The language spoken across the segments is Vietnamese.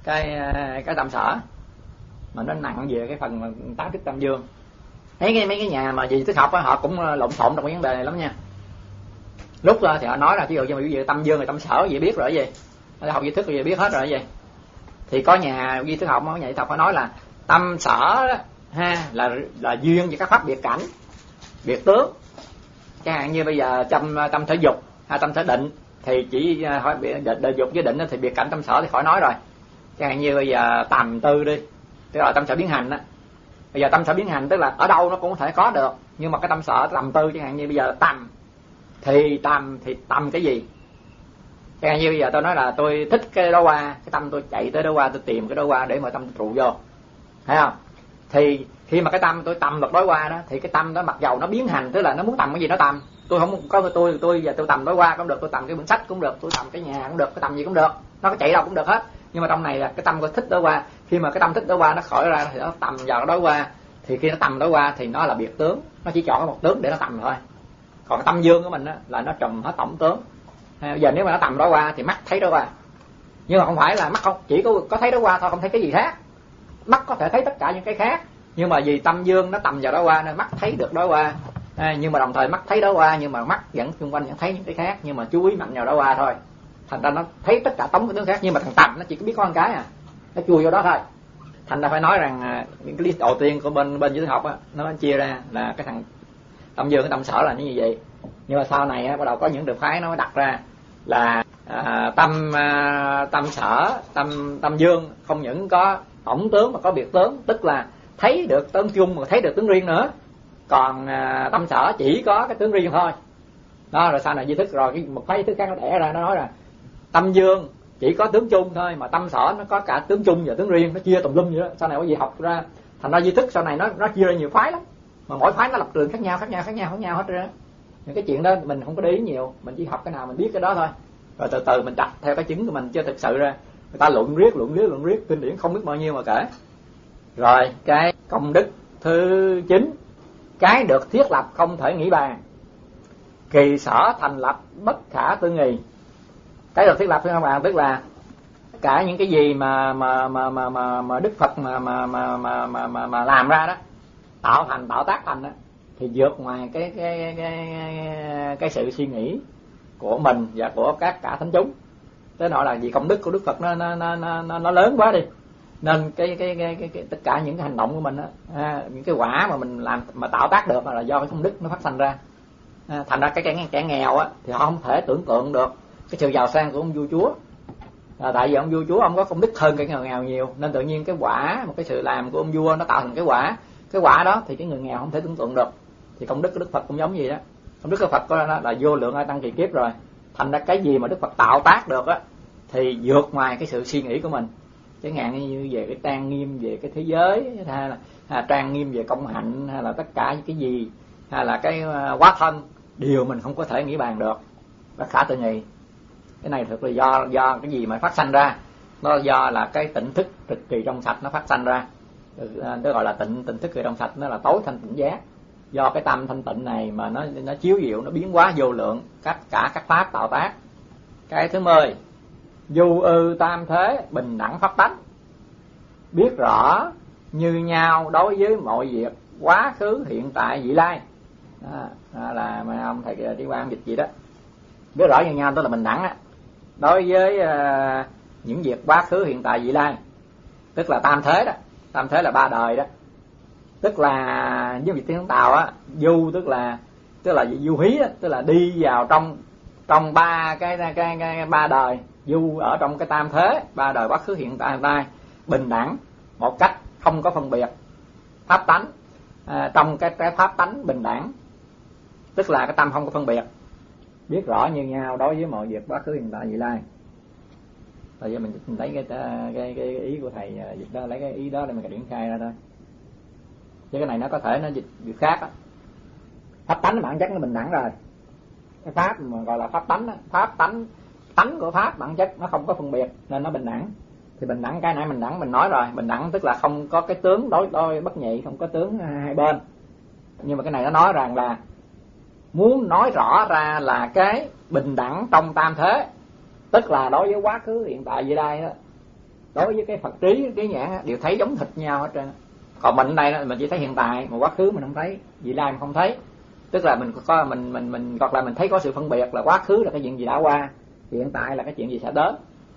cái tâm sở, mà nó nặng về cái phần tán thức tâm dương. Mấy cái nhà mà gì thức học á, họ cũng lộn xộn trong cái vấn đề này lắm nha. Lúc thì họ nói là ví dụ như tâm dương rồi tâm sở gì biết rồi gì, học duy thức gì biết hết rồi gì. Thì có nhà duy thức học, có nhà duy thức học họ nói là tâm sở đó, ha, là duyên với các pháp biệt cảnh, biệt tướng. Chẳng hạn như bây giờ tâm thể dục hay tâm thể định thì chỉ hỏi định dục với định thì biệt cảnh tâm sở thì khỏi nói rồi. Chẳng hạn như bây giờ tầm tư đi, tức là tâm sở biến hành á. Bây giờ tâm sở biến hành tức là ở đâu nó cũng có thể có được, nhưng mà cái tâm sở tầm tư, chẳng hạn như bây giờ tầm thì tầm cái gì? Chẳng hạn như bây giờ tôi nói là tôi thích cái đó hoa, cái tâm tôi chạy tới đó hoa, tôi tìm cái đó hoa để mà tâm trụ vô, thấy không? Thì khi mà cái tâm tôi tầm được đối hoa đó, thì cái tâm đó mặc dầu nó biến hành, tức là nó muốn tầm cái gì nó tầm. Tôi không có tôi giờ tôi tầm đối hoa cũng được, tôi tầm cái quyển sách cũng được, tôi tầm cái nhà cũng được, tôi tầm gì cũng được, nó có chạy đâu cũng được hết. Nhưng mà trong này là cái tâm tôi thích đối hoa, khi mà cái tâm thích đối hoa nó khỏi ra thì nó tầm vào đối hoa, thì khi nó tầm đối hoa thì nó là biệt tướng, nó chỉ chọn một tướng để nó tầm thôi. Còn cái tâm dương của mình á là nó trùm hết tổng tướng. Bây giờ nếu mà nó tầm đối hoa thì mắt thấy đối hoa, nhưng mà không phải là mắt không chỉ có thấy đối hoa thôi, không thấy cái gì khác. Mắt có thể thấy tất cả những cái khác, nhưng mà vì tâm dương nó tầm vào đối hoa nên mắt thấy được đối hoa. Nhưng mà đồng thời mắt thấy đối hoa, nhưng mà mắt vẫn xung quanh vẫn thấy những cái khác, nhưng mà chú ý mạnh vào đối hoa thôi. Thành ra nó thấy tất cả tống cái tướng khác, nhưng mà thằng tầm nó chỉ có biết có một cái nó chui vào đó thôi. Thành ra phải nói rằng những cái lý đầu tiên của bên duy thức học á, nó chia ra là cái thằng tâm dương, cái tâm sở là như vậy. Nhưng mà sau này á, bắt đầu có những trường phái nó đặt ra là tâm sở, tâm dương không những có tổng tướng mà có biệt tướng, tức là thấy được tướng chung mà thấy được tướng riêng nữa. Còn tâm sở chỉ có cái tướng riêng thôi. Đó, rồi sau này duy thức rồi một phái duy thức khác nó đẻ ra, nó nói là tâm dương chỉ có tướng chung thôi, mà tâm sở nó có cả tướng chung và tướng riêng, nó chia tùm lum vậy đó. Sau này có gì học ra, thành ra duy thức sau này nó chia ra nhiều phái lắm, mà mỗi phái nó lập trường khác nhau hết ra. Những cái chuyện đó mình không có để ý nhiều, mình chỉ học cái nào mình biết cái đó thôi, rồi từ từ mình đặt theo cái chứng của mình, chứ thực sự ra người ta luận riết kinh điển không biết bao nhiêu mà kể. Rồi cái công đức thứ 9, cái được thiết lập không thể nghĩ bàn, kỳ sở thành lập bất khả tư nghì. Cái được thiết lập không bàn tức là cả những cái gì mà Đức Phật mà làm ra đó, tạo tác thành đó, thì vượt ngoài cái sự suy nghĩ của mình và của cả thánh chúng. Thế nói là vì công đức của Đức Phật nó lớn quá đi, nên cái tất cả những cái hành động của mình á, những cái quả mà mình làm mà tạo tác được là do cái công đức nó phát sinh ra. Thành ra cái kẻ nghèo á thì họ không thể tưởng tượng được cái sự giàu sang của ông vua chúa. Tại vì ông vua chúa ông có công đức hơn cái người nghèo nhiều, nên tự nhiên cái quả, một cái sự làm của ông vua nó tạo thành cái quả đó thì cái người nghèo không thể tưởng tượng được. Thì công đức của Đức Phật cũng giống gì đó, công đức của Phật đó là vô lượng ai tăng kỳ kiếp rồi. Thành ra cái gì mà Đức Phật tạo tác được á thì vượt ngoài cái sự suy nghĩ của mình. Chẳng hạn như về cái trang nghiêm về cái thế giới, hay là trang nghiêm về công hạnh, hay là tất cả những cái gì, hay là cái hóa thân, điều mình không có thể nghĩ bàn được, bất khả tư nghị. Cái này thực là do cái gì mà phát sanh ra, nó do là cái tỉnh thức cực kỳ trong sạch nó phát sanh ra. Nó gọi là tỉnh thức cực kỳ trong sạch, nó là tối thanh tịnh giác. Do cái tâm thanh tịnh này mà nó chiếu diệu, nó biến hóa vô lượng cả các pháp tạo tác. Cái thứ 10, du ư tam thế bình đẳng pháp tánh, biết rõ như nhau đối với mọi việc quá khứ hiện tại vị lai. Đó là mà ông thầy Trí Quang dịch gì đó, biết rõ như nhau tức là bình đẳng á, đối với những việc quá khứ hiện tại vị lai, tức là tam thế đó. Tam thế là 3 đời đó, tức là với việc tiếng Tàu á, du tức là du hí đó, tức là đi vào trong ba ba đời, du ở trong cái tam thế, 3 đời quá khứ hiện tại vị lai, bình đẳng một cách không có phân biệt, pháp tánh trong cái pháp tánh bình đẳng, tức là cái tâm không có phân biệt, biết rõ như nhau đối với mọi việc quá khứ hiện tại vị lai. Bây giờ mình lấy cái ý của thầy dịch đó, lấy cái ý đó để mình triển khai ra thôi. Chứ cái này nó có thể nó dịch việc khác á. Pháp tánh bản chất nó bình đẳng rồi. Cái pháp mà gọi là pháp tánh á, pháp tánh của pháp bản chất nó không có phân biệt nên nó bình đẳng. Thì bình đẳng, cái nãy bình đẳng mình nói rồi, bình đẳng tức là không có cái tướng đối bất nhị, không có tướng hai bên. Nhưng mà cái này nó nói rằng là muốn nói rõ ra là cái bình đẳng trong tam thế, tức là đối với quá khứ hiện tại vị lai đó, đối với cái Phật trí cái nhãn đều thấy giống thịt nhau hết trơn. Còn mình đây mình chỉ thấy hiện tại, mà quá khứ mình không thấy, vị lai mình không thấy. Tức là mình có mình hoặc là mình thấy có sự phân biệt là quá khứ là cái chuyện gì đã qua, hiện tại là cái chuyện gì sẽ đến,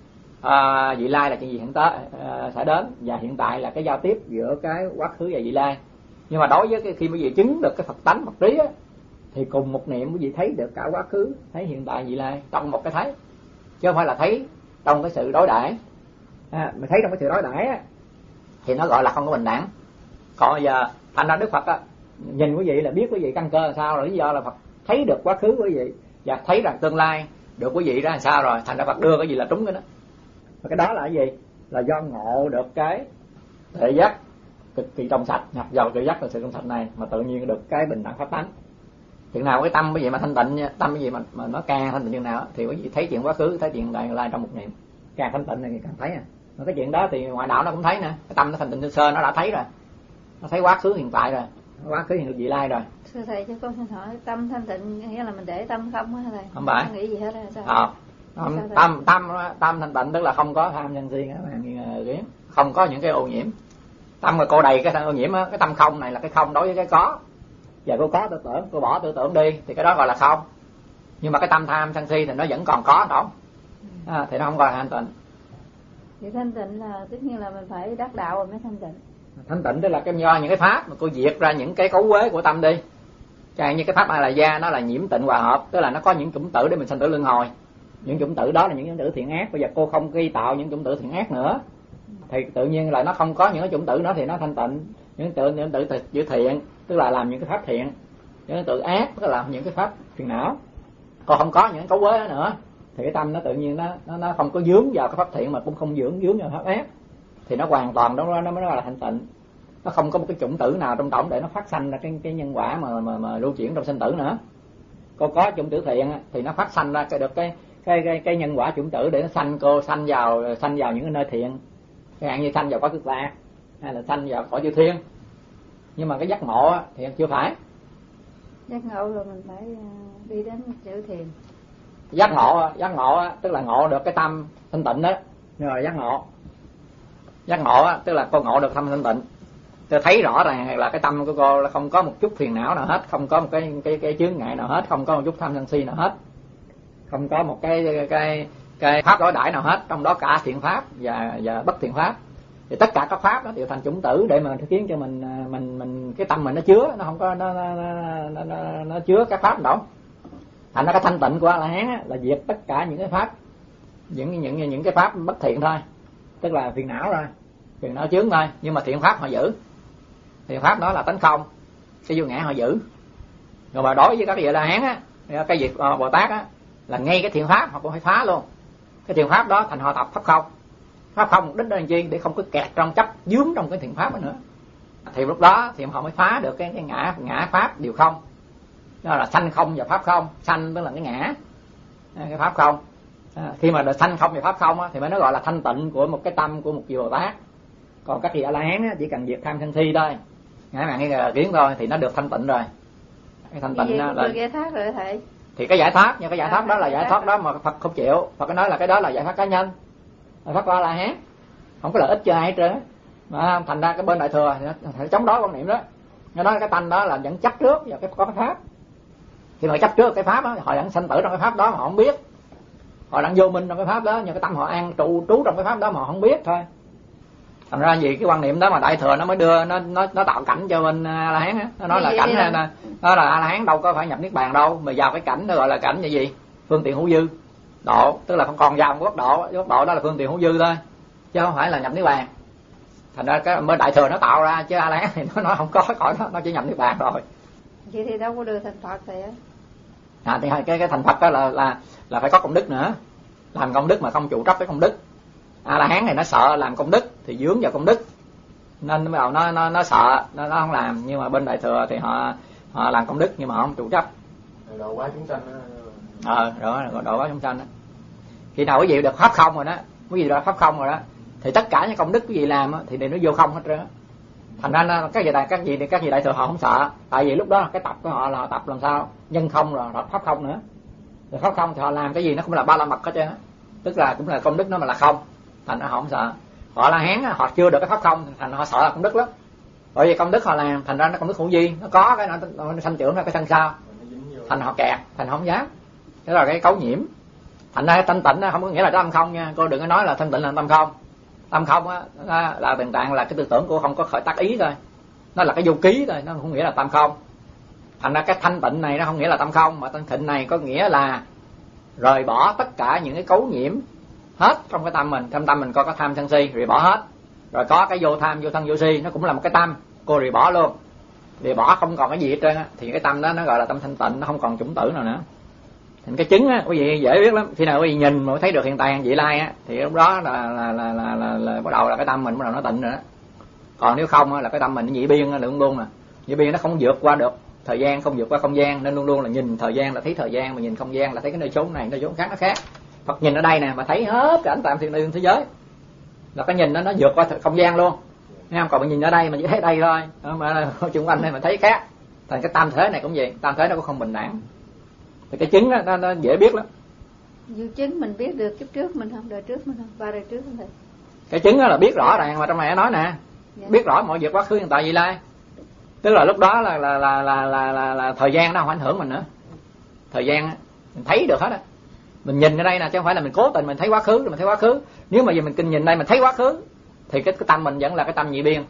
vị lai là chuyện gì hiện tới sẽ đến, và hiện tại là cái giao tiếp giữa cái quá khứ và vị lai. Nhưng mà đối với cái khi quý vị chứng được cái Phật tánh Phật trí á, thì cùng một niệm quý vị thấy được cả quá khứ, thấy hiện tại, vị lai trong một cái thấy, chứ không phải là thấy trong cái sự đối đãi. Mình thấy trong cái sự đối đãi á thì nó gọi là không có bình đẳng. Còn bây giờ thành ra Đức Phật á, nhìn quý vị là biết quý vị căn cơ là sao rồi, lý do là Phật thấy được quá khứ quý vị và thấy rằng tương lai được quý vị ra làm sao rồi, thành ra Phật đưa cái gì là trúng cái đó. Và cái đó là cái gì? Là do ngộ được cái tuệ giác cực kỳ trong sạch, nhập vào tuệ giác là sự trong sạch này mà tự nhiên được cái bình đẳng pháp tánh. Chuyện nào cái tâm cái gì mà thanh tịnh, tâm cái gì mà nó càng thanh tịnh chừng nào thì quý vị thấy chuyện quá khứ, thấy chuyện hiện tại trong một niệm, càng thanh tịnh này càng thấy. Mà cái chuyện đó thì ngoại đạo nó cũng thấy nè, cái tâm nó thanh tịnh sơ nó đã thấy rồi, nó thấy quá khứ hiện tại rồi, quá khứ hiện vị lai rồi. Thưa thầy, cho con xin hỏi, tâm thanh tịnh nghĩa là mình để tâm không á thầy? Không phải. Không nghĩ gì hết hay sao? Tâm thanh tịnh tức là không có tham sân si các không có những cái ô nhiễm. Tâm mà cô đầy cái ô nhiễm á, cái tâm không này là cái không đối với cái có. Giờ cô có tư tưởng, cô bỏ tư tưởng đi thì cái đó gọi là không. Nhưng mà cái tâm tham sân si thì nó vẫn còn có không? Thì nó không gọi là thanh tịnh. Thì thanh tịnh là tất nhiên là mình phải đắc đạo rồi mới thanh tịnh. Thanh tịnh tức là cái do những cái pháp mà cô diệt ra những cái cấu uế của tâm đi. Chẳng như cái pháp A La Gia nó là nhiễm tịnh hòa hợp, tức là nó có những chủng tử để mình sanh tử luân hồi. Những chủng tử đó là những chủng tử thiện ác. Bây giờ cô không gây tạo những chủng tử thiện ác nữa thì tự nhiên là nó không có những cái chủng tử nữa thì nó thanh tịnh. Những tử chữ thiện tức là làm những cái pháp thiện, những tử ác tức là làm những cái pháp phiền não. Còn không có những cấu uế đó nữa thì cái tâm nó tự nhiên nó không có vướng vào cái pháp thiện mà cũng không vướng vào pháp ác, thì nó hoàn toàn đó nó mới là thanh tịnh. Nó không có một cái chủng tử nào trong tổng để nó phát sanh ra cái nhân quả mà lưu chuyển trong sinh tử nữa. Cô có chủng tử thiện thì nó phát sanh ra cái nhân quả chủng tử để nó sanh vào những cái nơi thiện, chẳng hạn như sanh vào cõi cực lạc hay là sanh vào cõi chư thiên. Nhưng mà cái giác ngộ thì chưa phải. Giác ngộ rồi mình phải đi đến chữ thiền. Giác ngộ tức là ngộ được cái tâm thanh tịnh đó, rồi giác ngộ tức là cô ngộ được tâm thanh tịnh. Tôi thấy rõ ràng là cái tâm của cô là không có một chút phiền não nào hết, không có một cái chướng ngại nào hết, không có một chút tham sân si nào hết, không có một cái pháp đối đãi nào hết, trong đó cả thiện pháp và bất thiện pháp. Thì tất cả các pháp đó đều thành chủng tử để mà khiến cho mình cái tâm mình nó chứa, nó không có nó chứa các pháp đâu. Thành ra cái thanh tịnh của A La Hán là diệt tất cả những cái pháp, những cái pháp bất thiện thôi, tức là phiền não rồi, phiền não chướng thôi. Nhưng mà thiện pháp họ giữ, thiện pháp đó là tánh không, cái vô ngã họ giữ. Rồi mà đối với các vị A La Hán á, cái việc Bồ Tát á là ngay cái thiện pháp họ cũng phải phá luôn. Cái thiện pháp đó thành họ tập pháp không. Pháp không mục đích đó là chi? Để không có kẹt trong chấp dướng trong cái thiện pháp đó nữa. Thì lúc đó thì họ mới phá được cái ngã pháp điều không. Đó là sanh không và pháp không. Sanh tức là cái ngã, cái pháp không. Khi mà được sanh không và pháp không thì mới nó gọi là thanh tịnh của một cái tâm của một vị Bồ Tát. Còn các vị A La Hán chỉ cần diệt tham sân si thôi, ngã mạn cái kiến thôi thì nó được thanh tịnh rồi. Cái thanh tịnh đó là giải thoát rồi thầy. Thì cái giải thoát, nhưng cái giải thoát đó là giải thoát đó mà Phật không chịu. Phật có nói là cái đó là giải thoát cá nhân, giải thoát của A La Hán, không có lợi ích cho ai hết trơn. Mà thành ra cái bên Đại Thừa thì nó phải chống đối quan niệm đó. Nó nói cái tánh đó là vẫn chấp trước vào có cái pháp. Khi mà chấp trước cái pháp đó, họ vẫn sanh tử trong cái pháp đó mà họ không biết. Họ đang vô minh trong cái pháp đó, nhưng cái tâm họ an trú trong cái pháp đó mà họ không biết thôi. Thành ra vì cái quan niệm đó mà Đại Thừa nó mới đưa nó tạo cảnh cho bên A La Hán á. Nó nói là cảnh này đó là A La Hán đâu có phải nhập niết bàn đâu, mà vào cái cảnh đó gọi là cảnh như gì? Phương tiện hữu dư độ, tức là không còn vào một góc độ đó là phương tiện hữu dư thôi, chứ không phải là nhập niết bàn. Thành ra cái bên Đại Thừa nó tạo ra, chứ A La Hán thì nó không có khỏi nó chỉ nhập niết bàn rồi. Vậy thì đâu có đưa thành Phật thì á. Thì cái thành Phật đó là phải có công đức nữa, làm công đức mà không trụ chấp cái công đức. A La Hán này nó sợ làm công đức thì vướng vào công đức, nên bắt đầu nó sợ, nó không làm. Nhưng mà bên Đại Thừa thì họ làm công đức nhưng mà họ không trụ chấp. Độ quá chúng sanh đó. Độ quá chúng sanh đó. Khi nào quý vị được pháp không rồi đó, quý vị được pháp không rồi đó, thì tất cả những công đức quý vị làm thì đều nó vô không hết trơn. Thành ra các vị Đại Thừa họ không sợ, tại vì lúc đó cái tập của họ là họ tập làm sao nhân không rồi họ pháp không nữa. Rồi pháp không thì họ làm cái gì nó cũng là ba la mật hết trơn á, tức là cũng là công đức nó mà là không, thành ra họ không sợ. Họ La Hán họ chưa được cái pháp không, thành họ sợ là công đức lắm. Bởi vì công đức họ làm, thành ra nó công đức hữu vi, nó có cái nó sanh trưởng ra cái thân sau, thành họ kẹt, thành họ không dám. Đó là cái cấu nhiễm. Thành ra thanh tịnh không có nghĩa là cái tâm không nha, cô đừng có nói là thanh tịnh là tâm không. Tâm không á là tình trạng là cái tư tưởng của không có khởi tác ý thôi, nó là cái vô ký thôi, nó không nghĩa là tâm không. Thành ra cái thanh tịnh này nó không nghĩa là tâm không, mà thanh tịnh này có nghĩa là rời bỏ tất cả những cái cấu nhiễm hết trong cái tâm mình. Trong tâm mình có cái tham sân si, rời bỏ hết. Rồi có cái vô tham vô thân vô si, nó cũng là một cái tâm, cô rời bỏ luôn, rời bỏ không còn cái gì hết trơn á, thì cái tâm đó nó gọi là tâm thanh tịnh, nó không còn chủng tử nào nữa. Thành cái chứng á quý vị dễ biết lắm, khi nào quý vị nhìn mà thấy được hiện tại vị lai á, thì lúc đó là bắt đầu là cái tâm mình bắt đầu nó tịnh rồi đó. Còn nếu không á là cái tâm mình nó nhị biên luôn luôn nè, nhị biên nó không vượt qua được thời gian, không vượt qua không gian, nên luôn luôn là nhìn thời gian là thấy thời gian, mà nhìn không gian là thấy cái nơi chốn này nơi chốn khác nó khác. Phật nhìn ở đây nè mà thấy hết cảnh tạm thiên đường thế giới, là cái nhìn nó vượt qua không gian luôn, thấy không? Còn mình nhìn ở đây mà chỉ thấy đây thôi, mà chung quanh này mà thấy khác. Thành cái tam thế này cũng vậy, tam thế nó cũng không bình đẳng. Thì cái chứng đó, nó dễ biết lắm. Dù chứng mình biết được kiếp trước mình không, đời trước mình không, 3 đời trước không thầy. Cái chứng đó là biết rõ ràng mà trong này nó nói nè, Dạ. biết rõ mọi việc quá khứ hiện tại vị lai. Tức là lúc đó là thời gian nó không ảnh hưởng mình nữa. Thời gian mình thấy được hết á. Mình nhìn ở đây nè, chứ không phải là mình cố tình mình thấy quá khứ rồi mình thấy quá khứ. Nếu mà giờ mình kinh nhìn đây mình thấy quá khứ thì cái tâm mình vẫn là cái tâm nhị biên.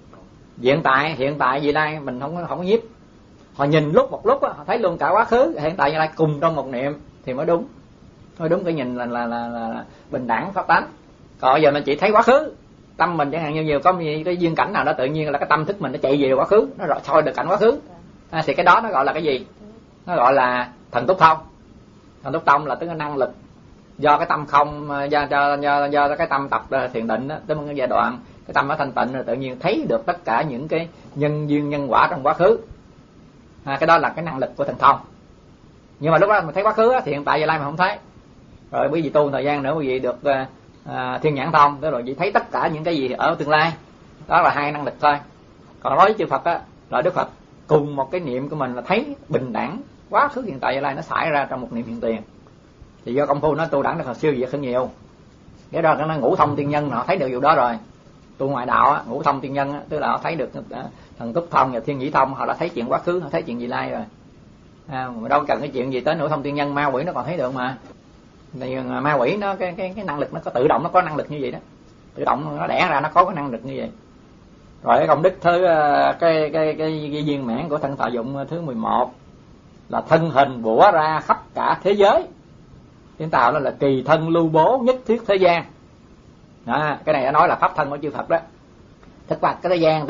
Hiện tại vị lai mình không có nhiếp. Họ nhìn một lúc á, họ thấy luôn cả quá khứ, hiện tại vị lai cùng trong một niệm thì mới đúng. Mới đúng cái nhìn là bình đẳng pháp tánh. Còn giờ mình chỉ thấy quá khứ, tâm mình chẳng hạn như nhiều có cái duyên cảnh nào đó tự nhiên là cái tâm thức mình nó chạy về quá khứ, nó soi được cảnh quá khứ. Thì cái đó nó gọi là cái gì? Nó gọi là thần túc thông. Thần túc thông là tức là năng lực do cái tâm không, do cái tâm tập thiền định đó, tới một cái giai đoạn cái tâm nó thanh tịnh rồi tự nhiên thấy được tất cả những cái nhân duyên nhân quả trong quá khứ. Cái đó là cái năng lực của thần thông. Nhưng mà lúc đó mình thấy quá khứ thì hiện tại vị lai mà không thấy. Rồi quý vị tu thời gian nữa quý vị được thiên nhãn thông, tức là chỉ thấy tất cả những cái gì ở tương lai. Đó là hai năng lực thôi. Còn nói với chư Phật á, là Đức Phật cùng một cái niệm của mình là thấy bình đẳng quá khứ hiện tại vị lai nó xảy ra trong một niệm hiện tiền. Thì do công phu nó tu đẳng được siêu việt hơn nhiều. Cái đó nó ngũ thông tiên nhân họ thấy được điều đó rồi. Tu ngoại đạo á, ngũ thông tiên nhân á, tức là họ thấy được thần túc thông và thiên nhĩ thông, họ đã thấy chuyện quá khứ, họ thấy chuyện vị lai rồi. Mà đâu cần cái chuyện gì tới ngũ thông tiên nhân, ma quỷ nó còn thấy được mà. Thì ma quỷ nó cái năng lực nó có tự động, nó có năng lực như vậy đó, tự động nó đẻ ra nó có cái năng lực như vậy. Rồi cái công đức thứ cái viên mãn của thân thọ dụng thứ 11 là thân hình bủa ra khắp cả thế giới. Tiếng Tàu đó là kỳ thân lưu bố nhất thiết thế gian. Đó, cái này đã nói là pháp thân của chư Phật đó. Tức là cái thế gian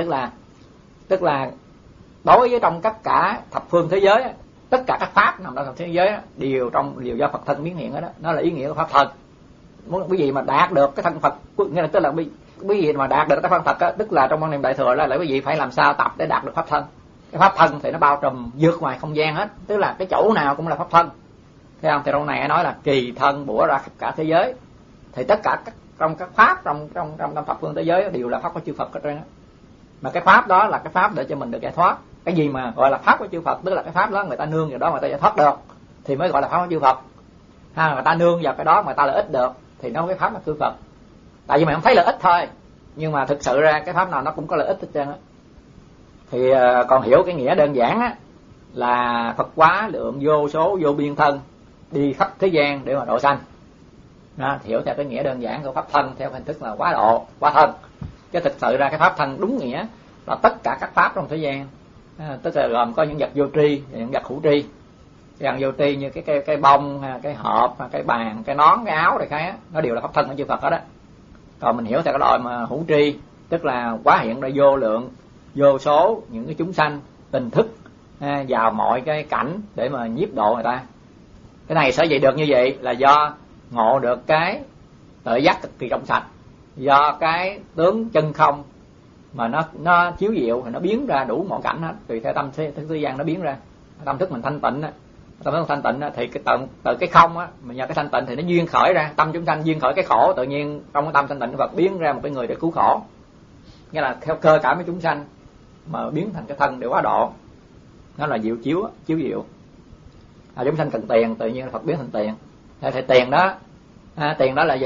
tức là đối với trong tất cả thập phương thế giới, tất cả các pháp nằm trong thế giới đều do Phật thân biến hiện đó. Nó là ý nghĩa của pháp thân. Muốn quý vị mà đạt được cái thân Phật, nghĩa là tức là quý vị mà đạt được cái thân Phật đó, tức là trong quan niệm đại thừa là quý vị phải làm sao tập để đạt được pháp thân. Cái pháp thân thì nó bao trùm vượt ngoài không gian hết, tức là cái chỗ nào cũng là pháp thân. Thấy không? Thì trong này nói là kỳ thân bủa ra khắp cả thế giới. Thì tất cả trong các pháp trong thập phương thế giới đều là pháp của chư Phật hết trơn á. Mà cái pháp đó là cái pháp để cho mình được giải thoát. Cái gì mà gọi là pháp của chư Phật, tức là cái pháp đó người ta nương vào đó mà ta giải thoát được thì mới gọi là pháp của chư Phật. Người ta nương vào cái đó mà người ta lợi ích được thì nó cái pháp của chư Phật. Tại vì mày không thấy lợi ích thôi, nhưng mà thực sự ra cái pháp nào nó cũng có lợi ích hết trơn á. Thì còn hiểu cái nghĩa đơn giản á là Phật quá lượng vô số vô biên thân đi khắp thế gian để mà độ sanh. Đó, hiểu theo cái nghĩa đơn giản của pháp thân theo hình thức là quá độ, quá thân. Chứ thực sự ra cái pháp thân đúng nghĩa là tất cả các pháp trong thế gian, tức là gồm có những vật vô tri và những vật hữu tri. Cái vật vô tri như cái bông, cái hộp, cái bàn, cái nón, cái áo này cái nó đều là pháp thân của chư Phật đó. Còn mình hiểu theo cái loại mà hữu tri, tức là quá hiện ra vô lượng, vô số những cái chúng sanh tình thức vào mọi cái cảnh để mà nhiếp độ người ta. Cái này sở dĩ được như vậy là do ngộ được cái tự giác cực kỳ trong sạch, do cái tướng chân không mà nó chiếu diệu thì nó biến ra đủ mọi cảnh hết, tùy theo tâm thế gian nó biến ra. Tâm thức mình thanh tịnh á, tâm thức thanh tịnh á, thì cái từ cái không á, mình nhờ cái thanh tịnh thì nó duyên khởi ra tâm chúng sanh, duyên khởi cái khổ, tự nhiên trong cái tâm thanh tịnh của Phật biến ra một cái người để cứu khổ, nghĩa là theo cơ cả mấy chúng sanh mà biến thành cái thân để hóa độ. Nó là diệu chiếu diệu. Chúng sanh cần tiền, tự nhiên Phật biến thành tiền. Thì tiền đó tiền đó là gì?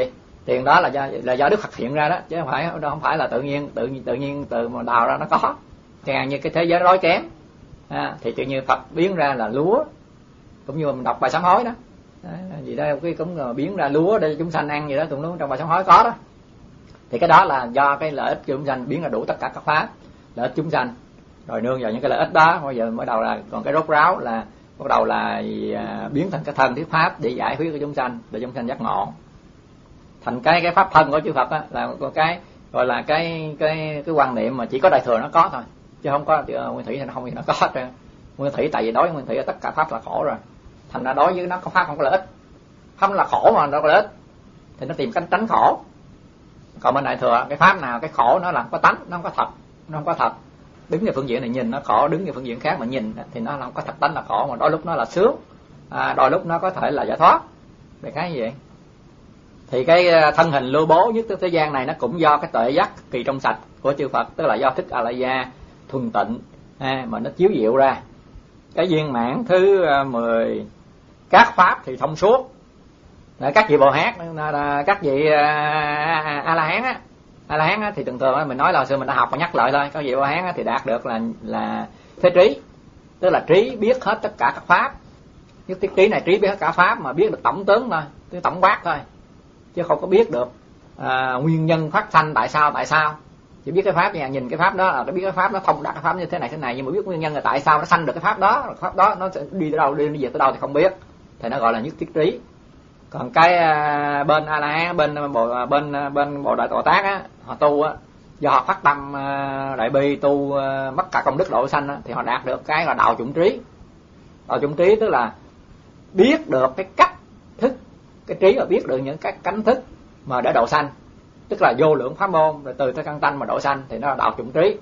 Tiền đó là do Đức Phật hiện ra đó, chứ không phải là tự nhiên từ mà đào ra nó có. Chẳng như cái thế giới đói kém thì tự nhiên Phật biến ra là lúa, cũng như mình đọc bài sám hối đó. Gì đó cái cũng biến ra lúa để chúng sanh ăn gì đó, tụi nó trong bài sám hối có đó. Thì cái đó là do cái lợi ích của chúng sanh, biến ra đủ tất cả các pháp lợi ích chúng sanh, rồi nương vào những cái lợi ích đó. Bây giờ mới đầu là còn cái rốt ráo là bắt đầu là biến thành cái thân thuyết pháp để giải quyết của chúng sanh, để chúng sanh giác ngộ. Thành cái pháp thân của chư Phật á, là có cái gọi là cái quan niệm mà chỉ có Đại Thừa nó có thôi, chứ không có Nguyên Thủy, không thì nó có. Nguyên Thủy tại vì đối với Nguyên Thủy là tất cả pháp là khổ rồi, thành ra đối với nó có pháp không có lợi ích, không là khổ mà đâu có lợi ích, thì nó tìm cách tránh khổ. Còn bên Đại Thừa cái pháp nào cái khổ nó là không có tánh, nó không có thật, nó không có thật. Đứng về phương diện này nhìn nó khổ, đứng về phương diện khác mà nhìn thì nó không có thật tánh là khổ, mà đôi lúc nó là sướng, đôi lúc nó có thể là giải thoát, về cái gì vậy. Thì cái thân hình lưu bố nhất thế gian này nó cũng do cái tuệ giác kỳ trong sạch của chư Phật, tức là do Thích A La Gia thuần tịnh mà nó chiếu diệu ra. Cái viên mãn thứ 10 các pháp thì thông suốt. Các vị Bồ Tát, các vị A La Hán á, A La Hán á, thì thường mình nói là xưa mình đã học và nhắc lại thôi. Các vị Bồ Tát á, thì đạt được là thế trí, tức là trí biết hết tất cả các pháp. Nhất thiết trí này trí biết hết cả pháp, mà biết được tổng tướng thôi, cái tổng quát thôi, chứ không có biết được nguyên nhân phát sanh tại sao. Chỉ biết cái pháp nha, nhìn cái pháp đó là biết cái pháp nó thông đạt cái pháp như thế này, nhưng mà biết nguyên nhân là tại sao nó sanh được cái pháp đó nó sẽ đi tới đâu, đi về tới đâu thì không biết, thì nó gọi là nhất thiết trí. Còn cái bên A La Hán, bên Bồ Đại Bồ Tát á, họ tu á, do họ phát tâm đại bi tu mất cả công đức độ sanh á, thì họ đạt được cái là đạo chủng trí. Đạo chủng trí tức là biết được cái cách thức, cái trí là biết được những cái cánh thức mà để độ sanh, tức là vô lượng pháp môn rồi từ cái căn tanh mà độ sanh, thì nó là đạo chủng trí.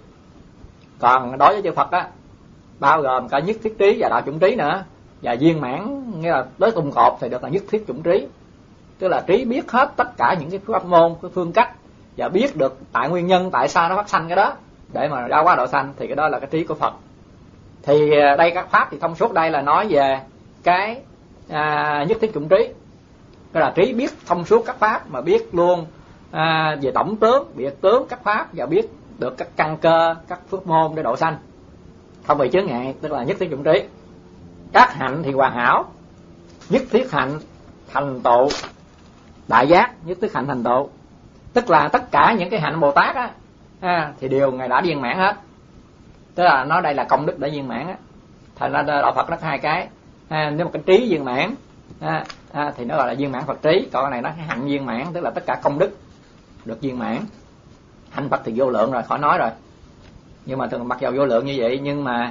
Còn đối với chư Phật á, bao gồm cả nhất thiết trí và đạo chủng trí nữa, và viên mãn nghĩa là tới cùng cột thì được là nhất thiết chủng trí, tức là trí biết hết tất cả những cái pháp môn, cái phương cách, và biết được tại nguyên nhân tại sao nó phát sanh cái đó để mà ra qua độ sanh, thì cái đó là cái trí của Phật. Thì đây các pháp thì thông suốt đây là nói về cái nhất thiết chủng trí, tức là trí biết thông suốt các pháp mà biết luôn về tổng tướng, biệt tướng các pháp, và biết được các căn cơ, các phước môn để độ sanh, không bị chướng ngại, tức là nhất thiết chủng trí. Các hạnh thì hoàn hảo, nhất thiết hạnh thành tựu đại giác, nhất thiết hạnh thành tựu, tức là tất cả những cái hạnh Bồ Tát á, thì đều ngài đã viên mãn hết, tức là nó đây là công đức để viên mãn á. Thành ra đạo Phật nó có hai cái, nếu mà cái trí viên mãn thì nó gọi là viên mãn Phật trí, còn cái này nó cái hạnh viên mãn, tức là tất cả công đức được viên mãn. Hạnh Phật thì vô lượng rồi, khỏi nói rồi, nhưng mà thường mặc dầu vô lượng như vậy, nhưng mà